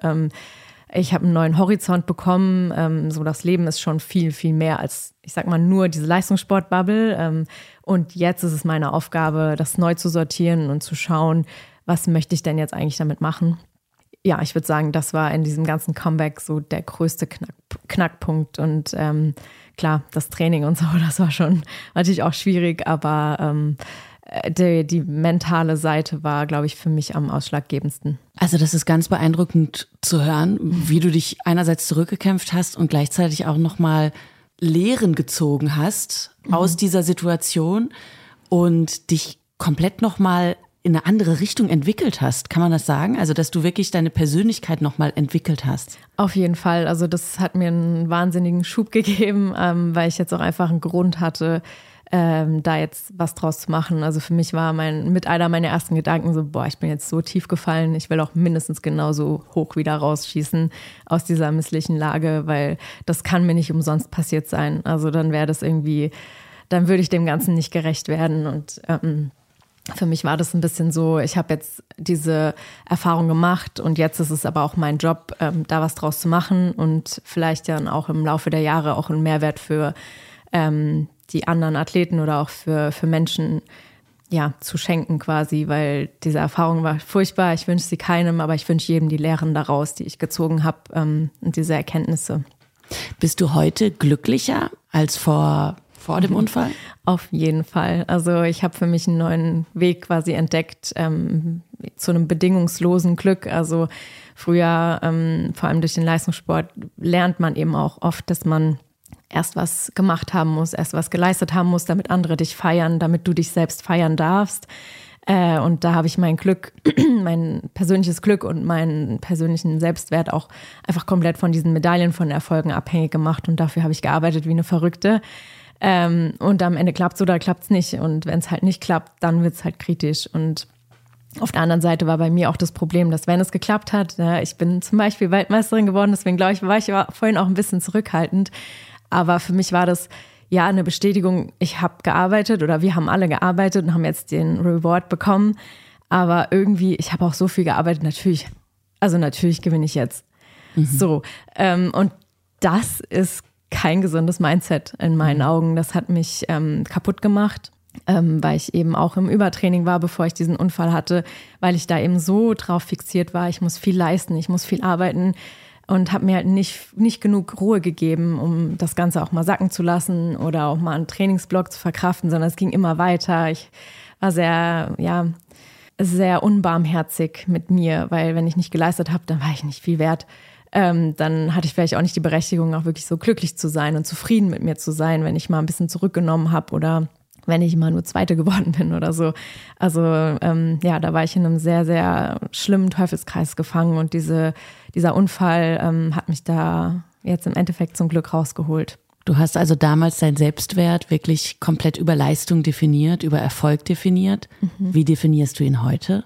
Ich habe einen neuen Horizont bekommen. So, das Leben ist schon viel, viel mehr als, ich sag mal, nur diese Leistungssport-Bubble. Und jetzt ist es meine Aufgabe, das neu zu sortieren und zu schauen, was möchte ich denn jetzt eigentlich damit machen. Ja, ich würde sagen, das war in diesem ganzen Comeback so der größte Knack, Knackpunkt. Und ähm, klar, das Training und so, das war schon natürlich auch schwierig, aber ähm, Die, die mentale Seite war, glaube ich, für mich am ausschlaggebendsten. Also das ist ganz beeindruckend zu hören, wie du dich einerseits zurückgekämpft hast und gleichzeitig auch nochmal Lehren gezogen hast mhm. aus dieser Situation und dich komplett nochmal in eine andere Richtung entwickelt hast. Kann man das sagen? Also, dass du wirklich deine Persönlichkeit nochmal entwickelt hast? Auf jeden Fall. Also das hat mir einen wahnsinnigen Schub gegeben, ähm, weil ich jetzt auch einfach einen Grund hatte, ähm, da jetzt was draus zu machen. Also für mich war mein mit einer meiner ersten Gedanken so, boah, ich bin jetzt so tief gefallen, ich will auch mindestens genauso hoch wieder rausschießen aus dieser misslichen Lage, weil das kann mir nicht umsonst passiert sein. Also dann wäre das irgendwie, dann würde ich dem Ganzen nicht gerecht werden. Und ähm, für mich war das ein bisschen so, ich habe jetzt diese Erfahrung gemacht und jetzt ist es aber auch mein Job, ähm, da was draus zu machen und vielleicht dann auch im Laufe der Jahre auch einen Mehrwert für ähm, die anderen Athleten oder auch für, für Menschen ja, zu schenken quasi, weil diese Erfahrung war furchtbar. Ich wünsche sie keinem, aber ich wünsche jedem die Lehren daraus, die ich gezogen habe ähm, und diese Erkenntnisse. Bist du heute glücklicher als vor, vor dem Unfall? Auf jeden Fall. Also ich habe für mich einen neuen Weg quasi entdeckt ähm, zu einem bedingungslosen Glück. Also früher, ähm, vor allem durch den Leistungssport, lernt man eben auch oft, dass man erst was gemacht haben muss, erst was geleistet haben muss, damit andere dich feiern, damit du dich selbst feiern darfst. Äh, und da habe ich mein Glück, mein persönliches Glück und meinen persönlichen Selbstwert auch einfach komplett von diesen Medaillen, von Erfolgen abhängig gemacht. Und dafür habe ich gearbeitet wie eine Verrückte. Ähm, und am Ende klappt es oder klappt es nicht. Und wenn es halt nicht klappt, dann wird es halt kritisch. Und auf der anderen Seite war bei mir auch das Problem, dass wenn es geklappt hat, ja, ich bin zum Beispiel Weltmeisterin geworden, deswegen glaube ich, war ich vorhin auch ein bisschen zurückhaltend. Aber für mich war das ja eine Bestätigung, ich habe gearbeitet oder wir haben alle gearbeitet und haben jetzt den Reward bekommen. Aber irgendwie, ich habe auch so viel gearbeitet, natürlich, also natürlich gewinne ich jetzt. Mhm. So, ähm, und das ist kein gesundes Mindset in meinen Augen. Das hat mich ähm, kaputt gemacht, ähm, weil ich eben auch im Übertraining war, bevor ich diesen Unfall hatte, weil ich da eben so drauf fixiert war, ich muss viel leisten, ich muss viel arbeiten. Und habe mir halt nicht, nicht genug Ruhe gegeben, um das Ganze auch mal sacken zu lassen oder auch mal einen Trainingsblock zu verkraften, sondern es ging immer weiter. Ich war sehr, ja, sehr unbarmherzig mit mir, weil wenn ich nicht geleistet habe, dann war ich nicht viel wert. Ähm, dann hatte ich vielleicht auch nicht die Berechtigung, auch wirklich so glücklich zu sein und zufrieden mit mir zu sein, wenn ich mal ein bisschen zurückgenommen habe oder wenn ich mal nur Zweite geworden bin oder so. Also ähm, ja, da war ich in einem sehr, sehr schlimmen Teufelskreis gefangen und diese, dieser Unfall ähm, hat mich da jetzt im Endeffekt zum Glück rausgeholt. Du hast also damals deinen Selbstwert wirklich komplett über Leistung definiert, über Erfolg definiert. Mhm. Wie definierst du ihn heute?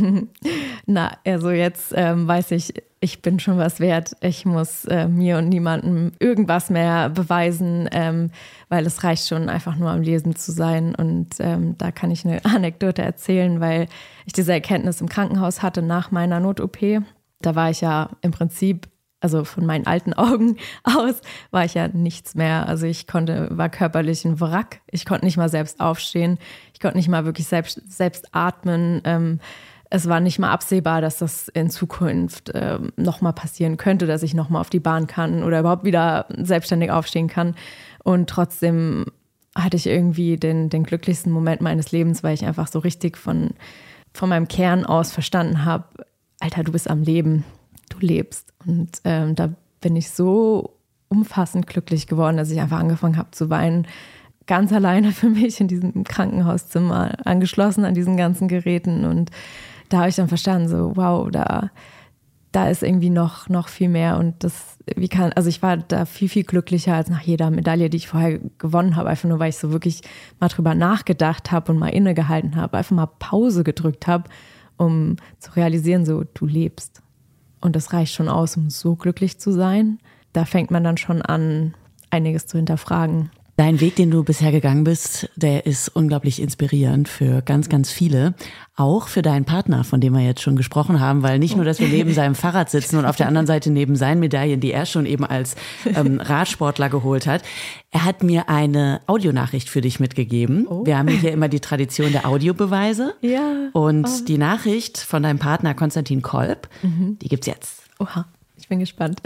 Na, also jetzt ähm, weiß ich, ich bin schon was wert. Ich muss äh, mir und niemandem irgendwas mehr beweisen, ähm, weil es reicht schon, einfach nur am Lesen zu sein. Und ähm, da kann ich eine Anekdote erzählen, weil ich diese Erkenntnis im Krankenhaus hatte nach meiner Not-O P. Da war ich ja im Prinzip, also von meinen alten Augen aus, war ich ja nichts mehr. Also ich konnte, war körperlich ein Wrack. Ich konnte nicht mal selbst aufstehen. Ich konnte nicht mal wirklich selbst, selbst atmen. Ähm, Es war nicht mal absehbar, dass das in Zukunft äh, nochmal passieren könnte, dass ich nochmal auf die Bahn kann oder überhaupt wieder selbstständig aufstehen kann. Und trotzdem hatte ich irgendwie den, den glücklichsten Moment meines Lebens, weil ich einfach so richtig von, von meinem Kern aus verstanden habe, Alter, du bist am Leben, du lebst. Und ähm, da bin ich so umfassend glücklich geworden, dass ich einfach angefangen habe zu weinen. Ganz alleine für mich in diesem Krankenhauszimmer, angeschlossen an diesen ganzen Geräten. Und da habe ich dann verstanden, so wow, da, da ist irgendwie noch, noch viel mehr. Und das, wie kann, also ich war da viel, viel glücklicher als nach jeder Medaille, die ich vorher gewonnen habe. Einfach nur, weil ich so wirklich mal drüber nachgedacht habe und mal innegehalten habe, einfach mal Pause gedrückt habe, um zu realisieren, so du lebst. Und das reicht schon aus, um so glücklich zu sein. Da fängt man dann schon an, einiges zu hinterfragen. Dein Weg, den du bisher gegangen bist, der ist unglaublich inspirierend für ganz, ganz viele. Auch für deinen Partner, von dem wir jetzt schon gesprochen haben, weil nicht nur, dass wir neben seinem Fahrrad sitzen und auf der anderen Seite neben seinen Medaillen, die er schon eben als ähm, Radsportler geholt hat. Er hat mir eine Audionachricht für dich mitgegeben. Oh. Wir haben hier immer die Tradition der Audiobeweise. Ja. Und oh. die Nachricht von deinem Partner Konstantin Kolb, mhm. die gibt's jetzt. Oha, ich bin gespannt.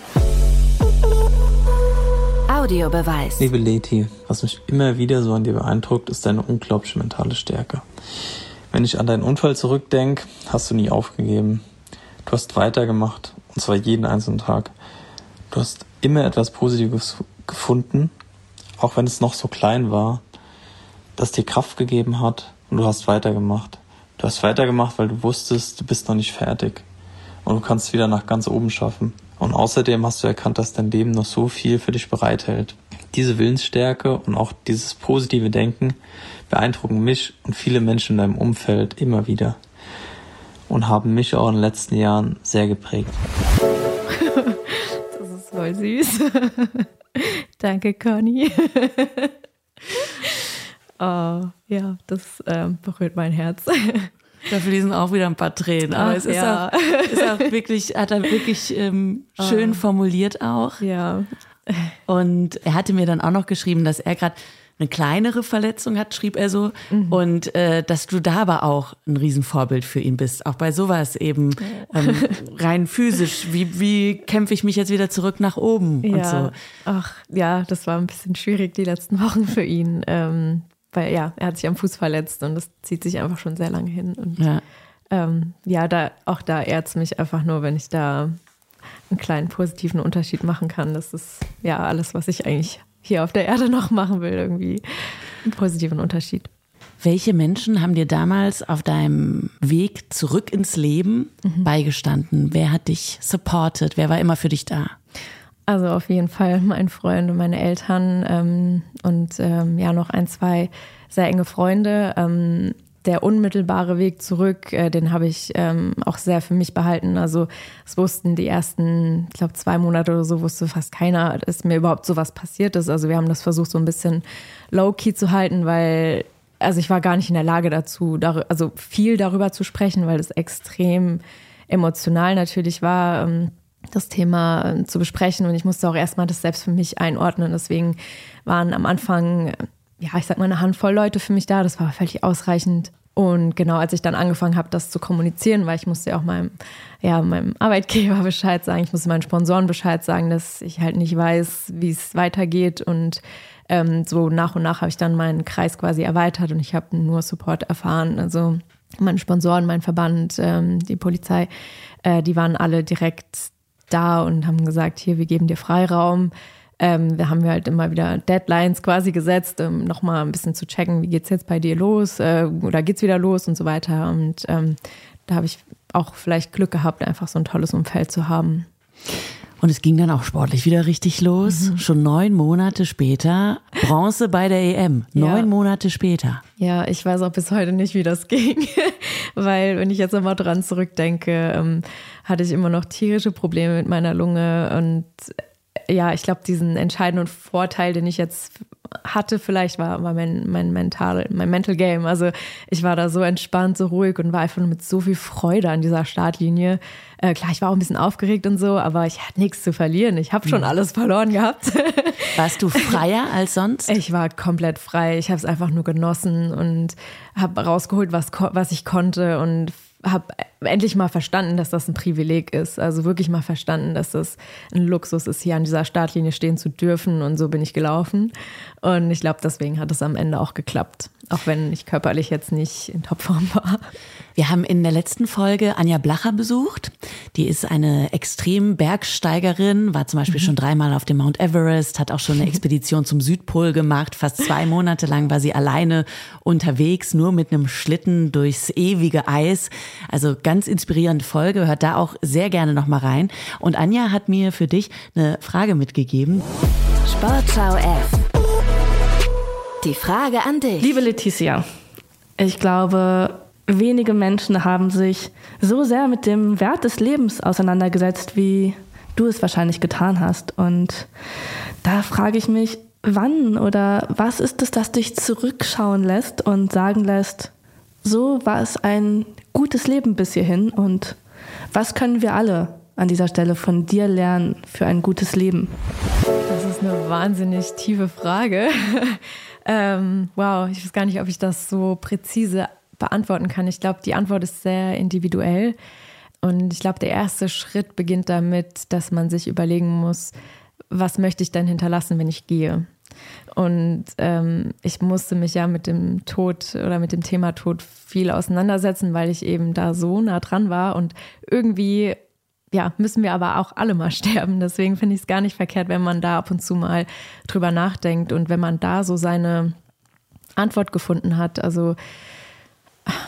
Audiobeweis. Liebe Leti, was mich immer wieder so an dir beeindruckt, ist deine unglaubliche mentale Stärke. Wenn ich an deinen Unfall zurückdenke, hast du nie aufgegeben. Du hast weitergemacht, und zwar jeden einzelnen Tag. Du hast immer etwas Positives gefunden, auch wenn es noch so klein war, das dir Kraft gegeben hat und du hast weitergemacht. Du hast weitergemacht, weil du wusstest, du bist noch nicht fertig. Und du kannst es wieder nach ganz oben schaffen. Und außerdem hast du erkannt, dass dein Leben noch so viel für dich bereithält. Diese Willensstärke und auch dieses positive Denken beeindrucken mich und viele Menschen in deinem Umfeld immer wieder. Und haben mich auch in den letzten Jahren sehr geprägt. Das ist voll süß. Danke, Conny. Oh, ja, das äh, berührt mein Herz. Da fließen auch wieder ein paar Tränen. Aber Ach, es ist, ja. auch, ist auch wirklich, hat er wirklich ähm, schön oh. formuliert auch. Ja. Und er hatte mir dann auch noch geschrieben, dass er gerade eine kleinere Verletzung hat, schrieb er so. Mhm. Und äh, dass du da aber auch ein Riesenvorbild für ihn bist. Auch bei sowas eben ähm, rein physisch. Wie, wie kämpfe ich mich jetzt wieder zurück nach oben ja. und so. Ach ja, das war ein bisschen schwierig die letzten Wochen für ihn. Ähm, weil ja, er hat sich am Fuß verletzt und das zieht sich einfach schon sehr lange hin. Und ja, ähm, ja da, auch da ehrt es mich einfach nur, wenn ich da einen kleinen positiven Unterschied machen kann. Das ist ja alles, was ich eigentlich hier auf der Erde noch machen will, irgendwie einen positiven Unterschied. Welche Menschen haben dir damals auf deinem Weg zurück ins Leben mhm. beigestanden? Wer hat dich supportet? Wer war immer für dich da? Also auf jeden Fall mein Freund und meine Eltern ähm, und ähm, ja noch ein, zwei sehr enge Freunde. Ähm, der unmittelbare Weg zurück, äh, den habe ich ähm, auch sehr für mich behalten. Also es wussten die ersten, ich glaube zwei Monate oder so, wusste fast keiner, dass mir überhaupt sowas passiert ist. Also wir haben das versucht so ein bisschen low-key zu halten, weil also ich war gar nicht in der Lage dazu, dar- also viel darüber zu sprechen, weil es extrem emotional natürlich war, ähm, das Thema äh, zu besprechen. Und ich musste auch erstmal das selbst für mich einordnen. Deswegen waren am Anfang ja, ich sag mal, eine Handvoll Leute für mich da. Das war völlig ausreichend. Und genau, als ich dann angefangen habe, das zu kommunizieren, weil ich musste ja auch meinem, ja, meinem Arbeitgeber Bescheid sagen, ich musste meinen Sponsoren Bescheid sagen, dass ich halt nicht weiß, wie es weitergeht. Und ähm, so nach und nach habe ich dann meinen Kreis quasi erweitert und ich habe nur Support erfahren. Also meine Sponsoren, mein Verband, ähm, die Polizei, äh, die waren alle direkt da und haben gesagt, hier, wir geben dir Freiraum. Ähm, wir haben wir halt immer wieder Deadlines quasi gesetzt, um nochmal ein bisschen zu checken, wie geht's jetzt bei dir los äh, oder geht's wieder los und so weiter. Und ähm, da habe ich auch vielleicht Glück gehabt, einfach so ein tolles Umfeld zu haben. Und es ging dann auch sportlich wieder richtig los. Mhm. Schon neun Monate später, Bronze bei der E M. Neun ja. Monate später. Ja, ich weiß auch bis heute nicht, wie das ging. Weil, wenn ich jetzt nochmal dran zurückdenke, ähm, hatte ich immer noch tierische Probleme mit meiner Lunge und ja, ich glaube, diesen entscheidenden Vorteil, den ich jetzt hatte, vielleicht war, war mein, mein, mental, mein Mental Game. Also ich war da so entspannt, so ruhig und war einfach nur mit so viel Freude an dieser Startlinie. Äh, klar, ich war auch ein bisschen aufgeregt und so, aber ich hatte nichts zu verlieren. Ich habe schon alles verloren gehabt. Warst du freier als sonst? Ich war komplett frei. Ich habe es einfach nur genossen und habe rausgeholt, was, was ich konnte und habe endlich mal verstanden, dass das ein Privileg ist. Also wirklich mal verstanden, dass das ein Luxus ist, hier an dieser Startlinie stehen zu dürfen. Und so bin ich gelaufen. Und ich glaube, deswegen hat es am Ende auch geklappt. Auch wenn ich körperlich jetzt nicht in Topform war. Wir haben in der letzten Folge Anja Blacher besucht. Die ist eine extrem Bergsteigerin, war zum Beispiel mhm. schon dreimal auf dem Mount Everest, hat auch schon eine Expedition zum Südpol gemacht. Fast zwei Monate lang war sie alleine unterwegs, nur mit einem Schlitten durchs ewige Eis. Also ganz inspirierende Folge, hört da auch sehr gerne noch mal rein. Und Anja hat mir für dich eine Frage mitgegeben. Sportschau F. Die Frage an dich. Liebe Leticia, ich glaube, wenige Menschen haben sich so sehr mit dem Wert des Lebens auseinandergesetzt, wie du es wahrscheinlich getan hast. Und da frage ich mich, wann oder was ist es, das dich zurückschauen lässt und sagen lässt, so war es ein gutes Leben bis hierhin und was können wir alle an dieser Stelle von dir lernen für ein gutes Leben? Das ist eine wahnsinnig tiefe Frage. ähm, wow, ich weiß gar nicht, ob ich das so präzise beantworten kann. Ich glaube, die Antwort ist sehr individuell. Und ich glaube, der erste Schritt beginnt damit, dass man sich überlegen muss, was möchte ich denn hinterlassen, wenn ich gehe? Und ähm, ich musste mich ja mit dem Tod oder mit dem Thema Tod viel auseinandersetzen, weil ich eben da so nah dran war. Und irgendwie ja, müssen wir aber auch alle mal sterben. Deswegen finde ich es gar nicht verkehrt, wenn man da ab und zu mal drüber nachdenkt und wenn man da so seine Antwort gefunden hat. Also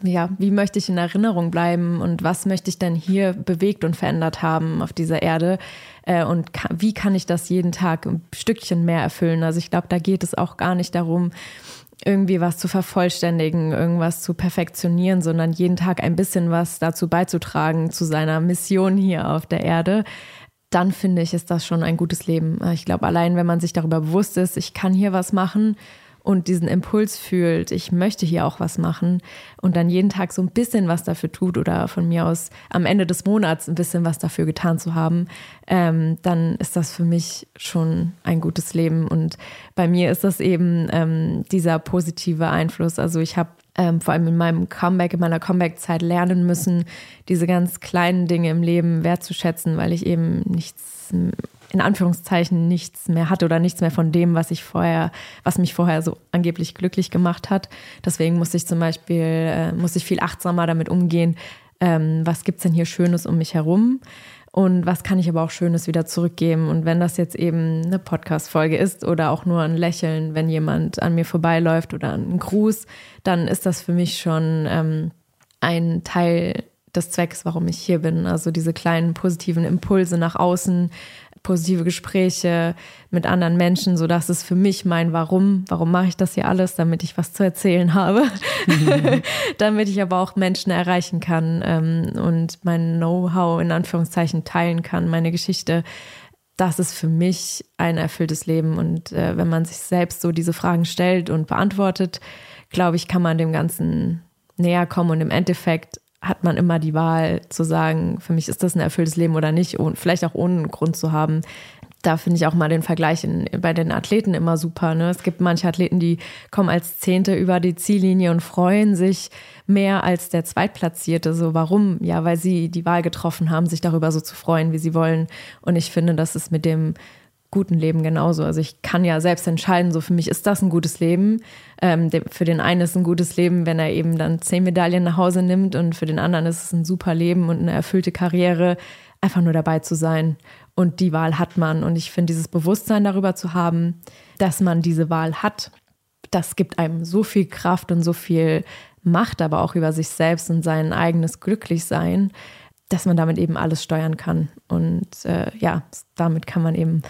ja, wie möchte ich in Erinnerung bleiben und was möchte ich denn hier bewegt und verändert haben auf dieser Erde äh, und ka- wie kann ich das jeden Tag ein Stückchen mehr erfüllen? Also ich glaube, da geht es auch gar nicht darum, irgendwie was zu vervollständigen, irgendwas zu perfektionieren, sondern jeden Tag ein bisschen was dazu beizutragen, zu seiner Mission hier auf der Erde. Dann finde ich, ist das schon ein gutes Leben. Ich glaube, allein wenn man sich darüber bewusst ist, ich kann hier was machen und diesen Impuls fühlt, ich möchte hier auch was machen und dann jeden Tag so ein bisschen was dafür tut oder von mir aus am Ende des Monats ein bisschen was dafür getan zu haben, ähm, dann ist das für mich schon ein gutes Leben. Und bei mir ist das eben ähm, dieser positive Einfluss. Also ich habe ähm, vor allem in meinem Comeback, in meiner Comeback-Zeit lernen müssen, diese ganz kleinen Dinge im Leben wertzuschätzen, weil ich eben nichts in Anführungszeichen nichts mehr hatte oder nichts mehr von dem, was ich vorher, was mich vorher so angeblich glücklich gemacht hat. Deswegen muss ich zum Beispiel, äh, muss ich viel achtsamer damit umgehen, ähm, was gibt's denn hier Schönes um mich herum und was kann ich aber auch Schönes wieder zurückgeben. Und wenn das jetzt eben eine Podcast-Folge ist oder auch nur ein Lächeln, wenn jemand an mir vorbeiläuft oder ein Gruß, dann ist das für mich schon ähm, ein Teil des Zwecks, warum ich hier bin. Also diese kleinen positiven Impulse nach außen, positive Gespräche mit anderen Menschen, so dass es für mich mein Warum, warum mache ich das hier alles, damit ich was zu erzählen habe, mhm. damit ich aber auch Menschen erreichen kann ähm, und mein Know-how in Anführungszeichen teilen kann, meine Geschichte. Das ist für mich ein erfülltes Leben und äh, wenn man sich selbst so diese Fragen stellt und beantwortet, glaube ich, kann man dem Ganzen näher kommen und im Endeffekt hat man immer die Wahl zu sagen, für mich ist das ein erfülltes Leben oder nicht und vielleicht auch ohne einen Grund zu haben. Da finde ich auch mal den Vergleich in, bei den Athleten immer super. Ne? Es gibt manche Athleten, die kommen als Zehnte über die Ziellinie und freuen sich mehr als der Zweitplatzierte. So, warum? Ja, weil sie die Wahl getroffen haben, sich darüber so zu freuen, wie sie wollen. Und ich finde, das ist mit dem guten Leben genauso. Also ich kann ja selbst entscheiden, so für mich ist das ein gutes Leben. Ähm, für den einen ist es ein gutes Leben, wenn er eben dann zehn Medaillen nach Hause nimmt und für den anderen ist es ein super Leben und eine erfüllte Karriere, einfach nur dabei zu sein. Und die Wahl hat man. Und ich finde, dieses Bewusstsein darüber zu haben, dass man diese Wahl hat, das gibt einem so viel Kraft und so viel Macht, aber auch über sich selbst und sein eigenes Glücklichsein, dass man damit eben alles steuern kann. Und äh, ja, damit kann man eben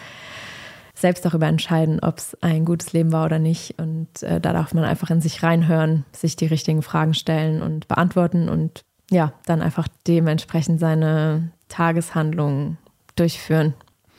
selbst darüber entscheiden, ob es ein gutes Leben war oder nicht. Und äh, da darf man einfach in sich reinhören, sich die richtigen Fragen stellen und beantworten und ja, dann einfach dementsprechend seine Tageshandlungen durchführen.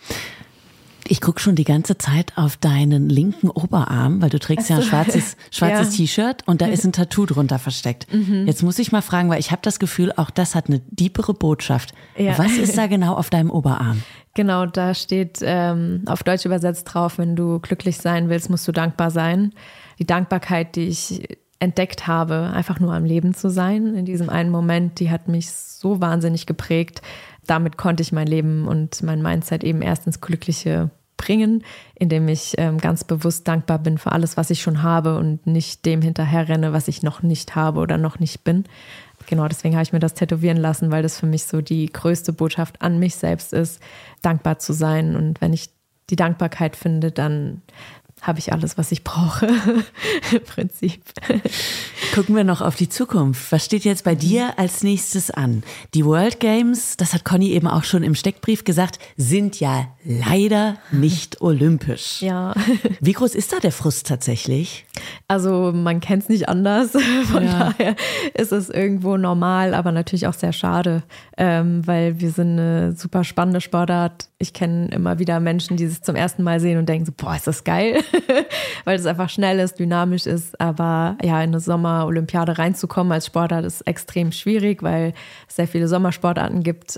Ich gucke schon die ganze Zeit auf deinen linken Oberarm, weil du trägst ja ein schwarzes, schwarzes ja. T-Shirt und da ist ein Tattoo drunter versteckt. Mhm. Jetzt muss ich mal fragen, weil ich habe das Gefühl, auch das hat eine tiefere Botschaft. Ja. Was ist da genau auf deinem Oberarm? Genau, da steht ähm, auf Deutsch übersetzt drauf, wenn du glücklich sein willst, musst du dankbar sein. Die Dankbarkeit, die ich entdeckt habe, einfach nur am Leben zu sein in diesem einen Moment, die hat mich so wahnsinnig geprägt. Damit konnte ich mein Leben und mein Mindset eben erst ins Glückliche bringen, indem ich ähm, ganz bewusst dankbar bin für alles, was ich schon habe und nicht dem hinterherrenne, was ich noch nicht habe oder noch nicht bin. Genau, deswegen habe ich mir das tätowieren lassen, weil das für mich so die größte Botschaft an mich selbst ist, dankbar zu sein. Und wenn ich die Dankbarkeit finde, dann habe ich alles, was ich brauche, im Prinzip. Gucken wir noch auf die Zukunft. Was steht jetzt bei dir als nächstes an? Die World Games, das hat Conny eben auch schon im Steckbrief gesagt, sind ja leider nicht olympisch. Ja. Wie groß ist da der Frust tatsächlich? Also man kennt es nicht anders. Von ja. daher ist es irgendwo normal, aber natürlich auch sehr schade, ähm, weil wir sind eine super spannende Sportart. Ich kenne immer wieder Menschen, die es zum ersten Mal sehen und denken so, boah, ist das geil. Weil es einfach schnell ist, dynamisch ist. Aber ja, in eine Sommer-Olympiade reinzukommen als Sportart ist extrem schwierig, weil es sehr viele Sommersportarten gibt.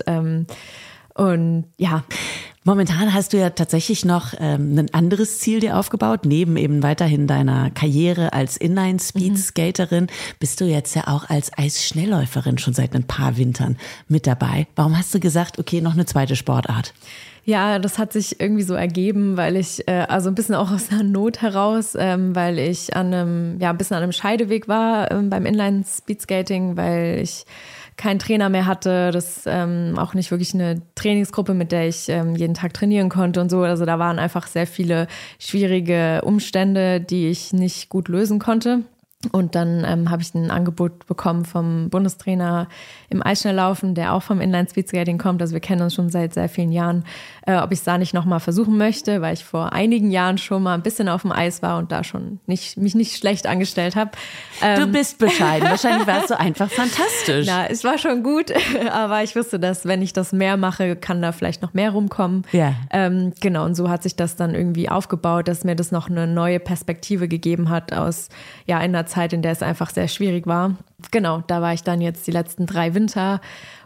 Und ja. Momentan hast du ja tatsächlich noch ähm, ein anderes Ziel dir aufgebaut. Neben eben weiterhin deiner Karriere als Inline-Speed-Skaterin mhm. bist du jetzt ja auch als Eisschnellläuferin schon seit ein paar Wintern mit dabei. Warum hast du gesagt, okay, noch eine zweite Sportart? Ja, das hat sich irgendwie so ergeben, weil ich, äh, also ein bisschen auch aus der Not heraus, ähm, weil ich an einem, ja, ein bisschen an einem Scheideweg war ähm, beim Inline-Speedskating, weil ich keinen Trainer mehr hatte, das ähm, auch nicht wirklich eine Trainingsgruppe, mit der ich ähm, jeden Tag trainieren konnte und so. Also da waren einfach sehr viele schwierige Umstände, die ich nicht gut lösen konnte. Und dann ähm, habe ich ein Angebot bekommen vom Bundestrainer im Eisschnelllaufen, der auch vom Inline-Speedskating kommt. Also wir kennen uns schon seit sehr vielen Jahren, äh, ob ich es da nicht nochmal versuchen möchte, weil ich vor einigen Jahren schon mal ein bisschen auf dem Eis war und da schon nicht, mich nicht schlecht angestellt habe. Ähm, du bist bescheiden. Wahrscheinlich warst du einfach fantastisch. Na, es war schon gut, aber ich wusste, dass wenn ich das mehr mache, kann da vielleicht noch mehr rumkommen. Ja. Ähm, genau, und so hat sich das dann irgendwie aufgebaut, dass mir das noch eine neue Perspektive gegeben hat aus ja, einer Zeit, in der es einfach sehr schwierig war. Genau, da war ich dann jetzt die letzten drei Winter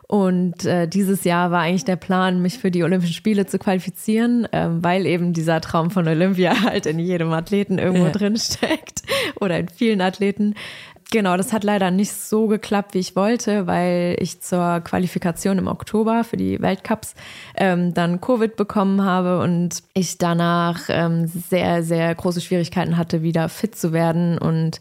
und äh, dieses Jahr war eigentlich der Plan, mich für die Olympischen Spiele zu qualifizieren, ähm, weil eben dieser Traum von Olympia halt in jedem Athleten irgendwo ja. drin steckt oder in vielen Athleten. Genau, das hat leider nicht so geklappt, wie ich wollte, weil ich zur Qualifikation im Oktober für die Weltcups ähm, dann Covid bekommen habe und ich danach ähm, sehr, sehr große Schwierigkeiten hatte, wieder fit zu werden. Und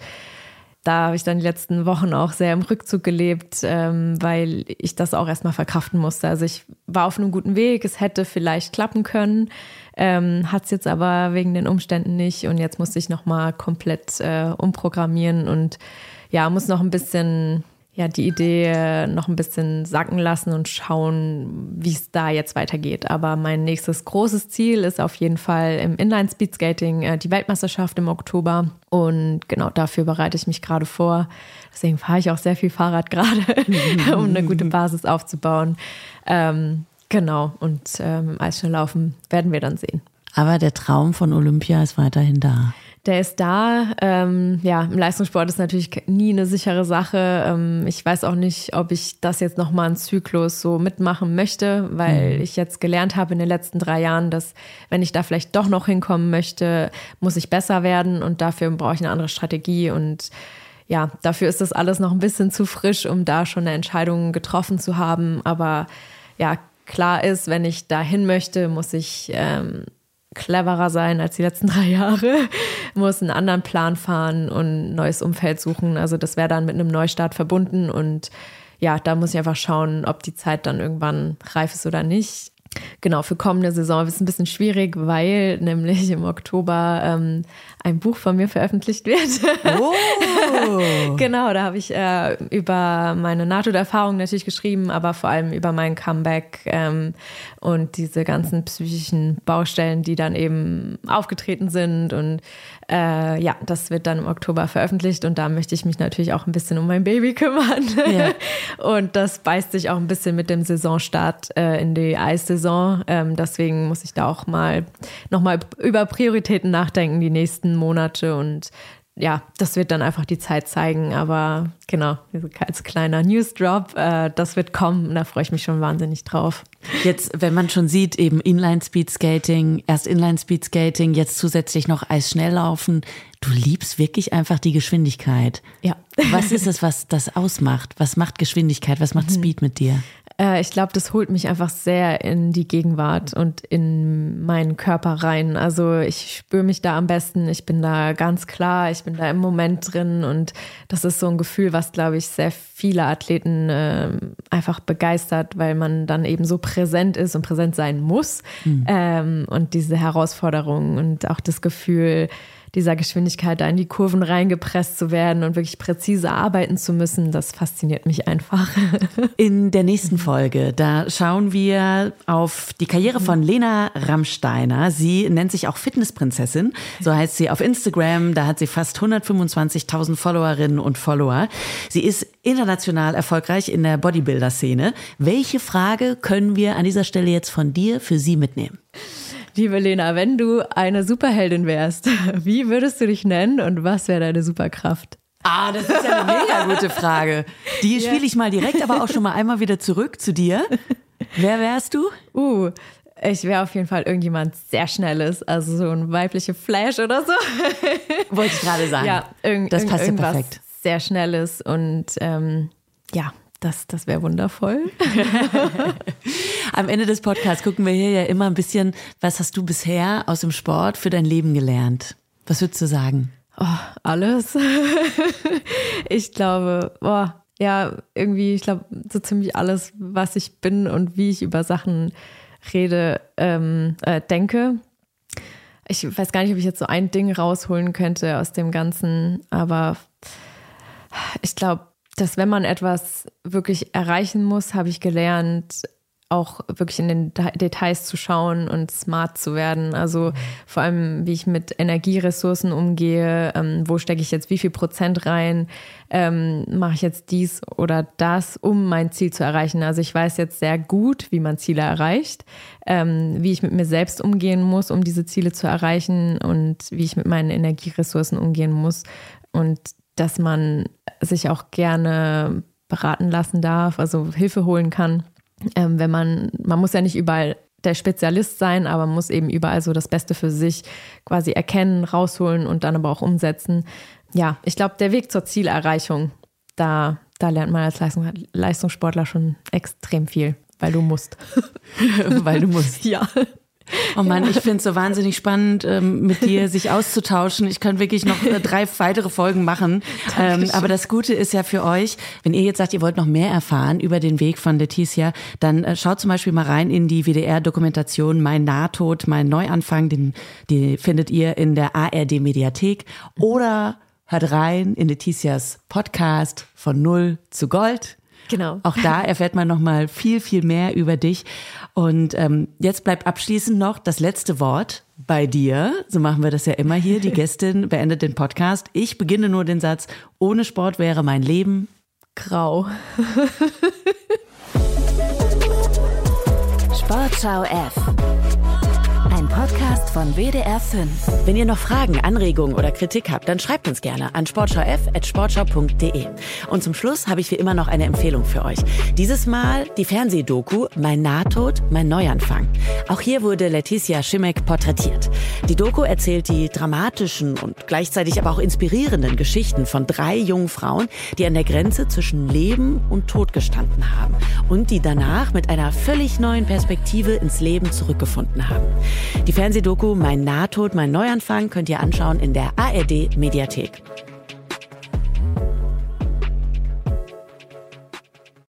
da habe ich dann die letzten Wochen auch sehr im Rückzug gelebt, ähm, weil ich das auch erstmal verkraften musste. Also ich war auf einem guten Weg, es hätte vielleicht klappen können, ähm, hat es jetzt aber wegen den Umständen nicht. Und jetzt musste ich nochmal komplett äh, umprogrammieren und ja, muss noch ein bisschen, ja, die Idee noch ein bisschen sacken lassen und schauen, wie es da jetzt weitergeht. Aber mein nächstes großes Ziel ist auf jeden Fall im Inline-Speedskating äh, die Weltmeisterschaft im Oktober. Und genau dafür bereite ich mich gerade vor. Deswegen fahre ich auch sehr viel Fahrrad gerade, um eine gute Basis aufzubauen. Ähm, genau, und ähm, im Eisschnelllaufen werden wir dann sehen. Aber der Traum von Olympia ist weiterhin da. Der ist da. Ähm, ja, im Leistungssport ist natürlich nie eine sichere Sache. Ähm, ich weiß auch nicht, ob ich das jetzt nochmal einen Zyklus so mitmachen möchte, weil mhm. ich jetzt gelernt habe in den letzten drei Jahren, dass wenn ich da vielleicht doch noch hinkommen möchte, muss ich besser werden und dafür brauche ich eine andere Strategie und ja, dafür ist das alles noch ein bisschen zu frisch, um da schon eine Entscheidung getroffen zu haben. Aber ja, klar ist, wenn ich da hin möchte, muss ich ähm, cleverer sein als die letzten drei Jahre, muss einen anderen Plan fahren und ein neues Umfeld suchen. Also das wäre dann mit einem Neustart verbunden und ja, da muss ich einfach schauen, ob die Zeit dann irgendwann reif ist oder nicht. Genau, für kommende Saison ist es ein bisschen schwierig, weil nämlich im Oktober ähm, ein Buch von mir veröffentlicht wird. Oh. Genau, da habe ich äh, über meine Nahtoderfahrung natürlich geschrieben, aber vor allem über mein Comeback ähm, und diese ganzen psychischen Baustellen, die dann eben aufgetreten sind. Und äh, ja, das wird dann im Oktober veröffentlicht und da möchte ich mich natürlich auch ein bisschen um mein Baby kümmern. Ja. Und das beißt sich auch ein bisschen mit dem Saisonstart äh, in die Eissaison. Ähm, deswegen muss ich da auch mal nochmal über Prioritäten nachdenken, die nächsten Monate und ja, das wird dann einfach die Zeit zeigen, aber genau, als kleiner Newsdrop, äh, das wird kommen und da freue ich mich schon wahnsinnig drauf. Jetzt, wenn man schon sieht, eben Inline-Speedskating, erst Inline-Speedskating, jetzt zusätzlich noch Eisschnelllaufen, du liebst wirklich einfach die Geschwindigkeit. Ja. Was ist es, was das ausmacht? Was macht Geschwindigkeit, was macht Speed mit dir? Ich glaube, das holt mich einfach sehr in die Gegenwart und in meinen Körper rein. Also ich spüre mich da am besten. Ich bin da ganz klar, ich bin da im Moment drin und das ist so ein Gefühl, was, glaube ich, sehr viele Athleten äh, einfach begeistert, weil man dann eben so präsent ist und präsent sein muss. Mhm. Ähm, und diese Herausforderung und auch das Gefühl, dieser Geschwindigkeit da in die Kurven reingepresst zu werden und wirklich präzise arbeiten zu müssen, das fasziniert mich einfach. In der nächsten Folge, da schauen wir auf die Karriere von Lena Rammsteiner. Sie nennt sich auch Fitnessprinzessin, so heißt sie auf Instagram. Da hat sie fast hundertfünfundzwanzigtausend Followerinnen und Follower. Sie ist international erfolgreich in der Bodybuilder-Szene. Welche Frage können wir an dieser Stelle jetzt von dir für sie mitnehmen? Liebe Lena, wenn du eine Superheldin wärst, wie würdest du dich nennen und was wäre deine Superkraft? Ah, das ist ja eine mega gute Frage. Die ja. spiele ich mal direkt, aber auch schon mal einmal wieder zurück zu dir. Wer wärst du? Uh, ich wäre auf jeden Fall irgendjemand sehr Schnelles, also so ein weiblicher Flash oder so. Wollte ich gerade sagen. Ja, irg- das passt ja irgendwas perfekt. Sehr Schnelles und ähm, ja, Das, das wäre wundervoll. Am Ende des Podcasts gucken wir hier ja immer ein bisschen, was hast du bisher aus dem Sport für dein Leben gelernt? Was würdest du sagen? Oh, alles. Ich glaube, oh, ja, irgendwie, ich glaube, so ziemlich alles, was ich bin und wie ich über Sachen rede, ähm, äh, denke. ich weiß gar nicht, ob ich jetzt so ein Ding rausholen könnte aus dem Ganzen, aber ich glaube, dass wenn man etwas wirklich erreichen muss, habe ich gelernt, auch wirklich in den Details zu schauen und smart zu werden. Also vor allem, wie ich mit Energieressourcen umgehe, ähm, wo stecke ich jetzt wie viel Prozent rein, ähm, mache ich jetzt dies oder das, um mein Ziel zu erreichen. Also ich weiß jetzt sehr gut, wie man Ziele erreicht, ähm, wie ich mit mir selbst umgehen muss, um diese Ziele zu erreichen und wie ich mit meinen Energieressourcen umgehen muss und dass man sich auch gerne beraten lassen darf, also Hilfe holen kann. Ähm, wenn man, man muss ja nicht überall der Spezialist sein, aber man muss eben überall so das Beste für sich quasi erkennen, rausholen und dann aber auch umsetzen. Ja, ich glaube, der Weg zur Zielerreichung, da, da lernt man als Leistung, Leistungssportler schon extrem viel, weil du musst. Weil du musst. Ja. Oh Mann, ich finde es so wahnsinnig spannend, ähm, mit dir sich auszutauschen. Ich könnte wirklich noch äh, drei weitere Folgen machen. Ähm, aber das Gute ist ja für euch, wenn ihr jetzt sagt, ihr wollt noch mehr erfahren über den Weg von Leticia, dann äh, schaut zum Beispiel mal rein in die W D R-Dokumentation Mein Nahtod, mein Neuanfang. Den, die findet ihr in der A R D-Mediathek. Oder hört rein in Leticias Podcast von Null zu Gold. Genau. Auch da erfährt man noch mal viel, viel mehr über dich. Und ähm, jetzt bleibt abschließend noch das letzte Wort bei dir. So machen wir das ja immer hier. Die Gästin beendet den Podcast. Ich beginne nur den Satz: Ohne Sport wäre mein Leben grau. Sportschau F. Ein Podcast von W D R fünf. Wenn ihr noch Fragen, Anregungen oder Kritik habt, dann schreibt uns gerne an sportschau f at sportschau punkt de. Und zum Schluss habe ich wie immer noch eine Empfehlung für euch. Dieses Mal die Fernsehdoku Mein Nahtod, mein Neuanfang. Auch hier wurde Leticia Schimek porträtiert. Die Doku erzählt die dramatischen und gleichzeitig aber auch inspirierenden Geschichten von drei jungen Frauen, die an der Grenze zwischen Leben und Tod gestanden haben und die danach mit einer völlig neuen Perspektive ins Leben zurückgefunden haben. Die Fernsehdoku Mein Nahtod, mein Neuanfang könnt ihr anschauen in der A R D-Mediathek.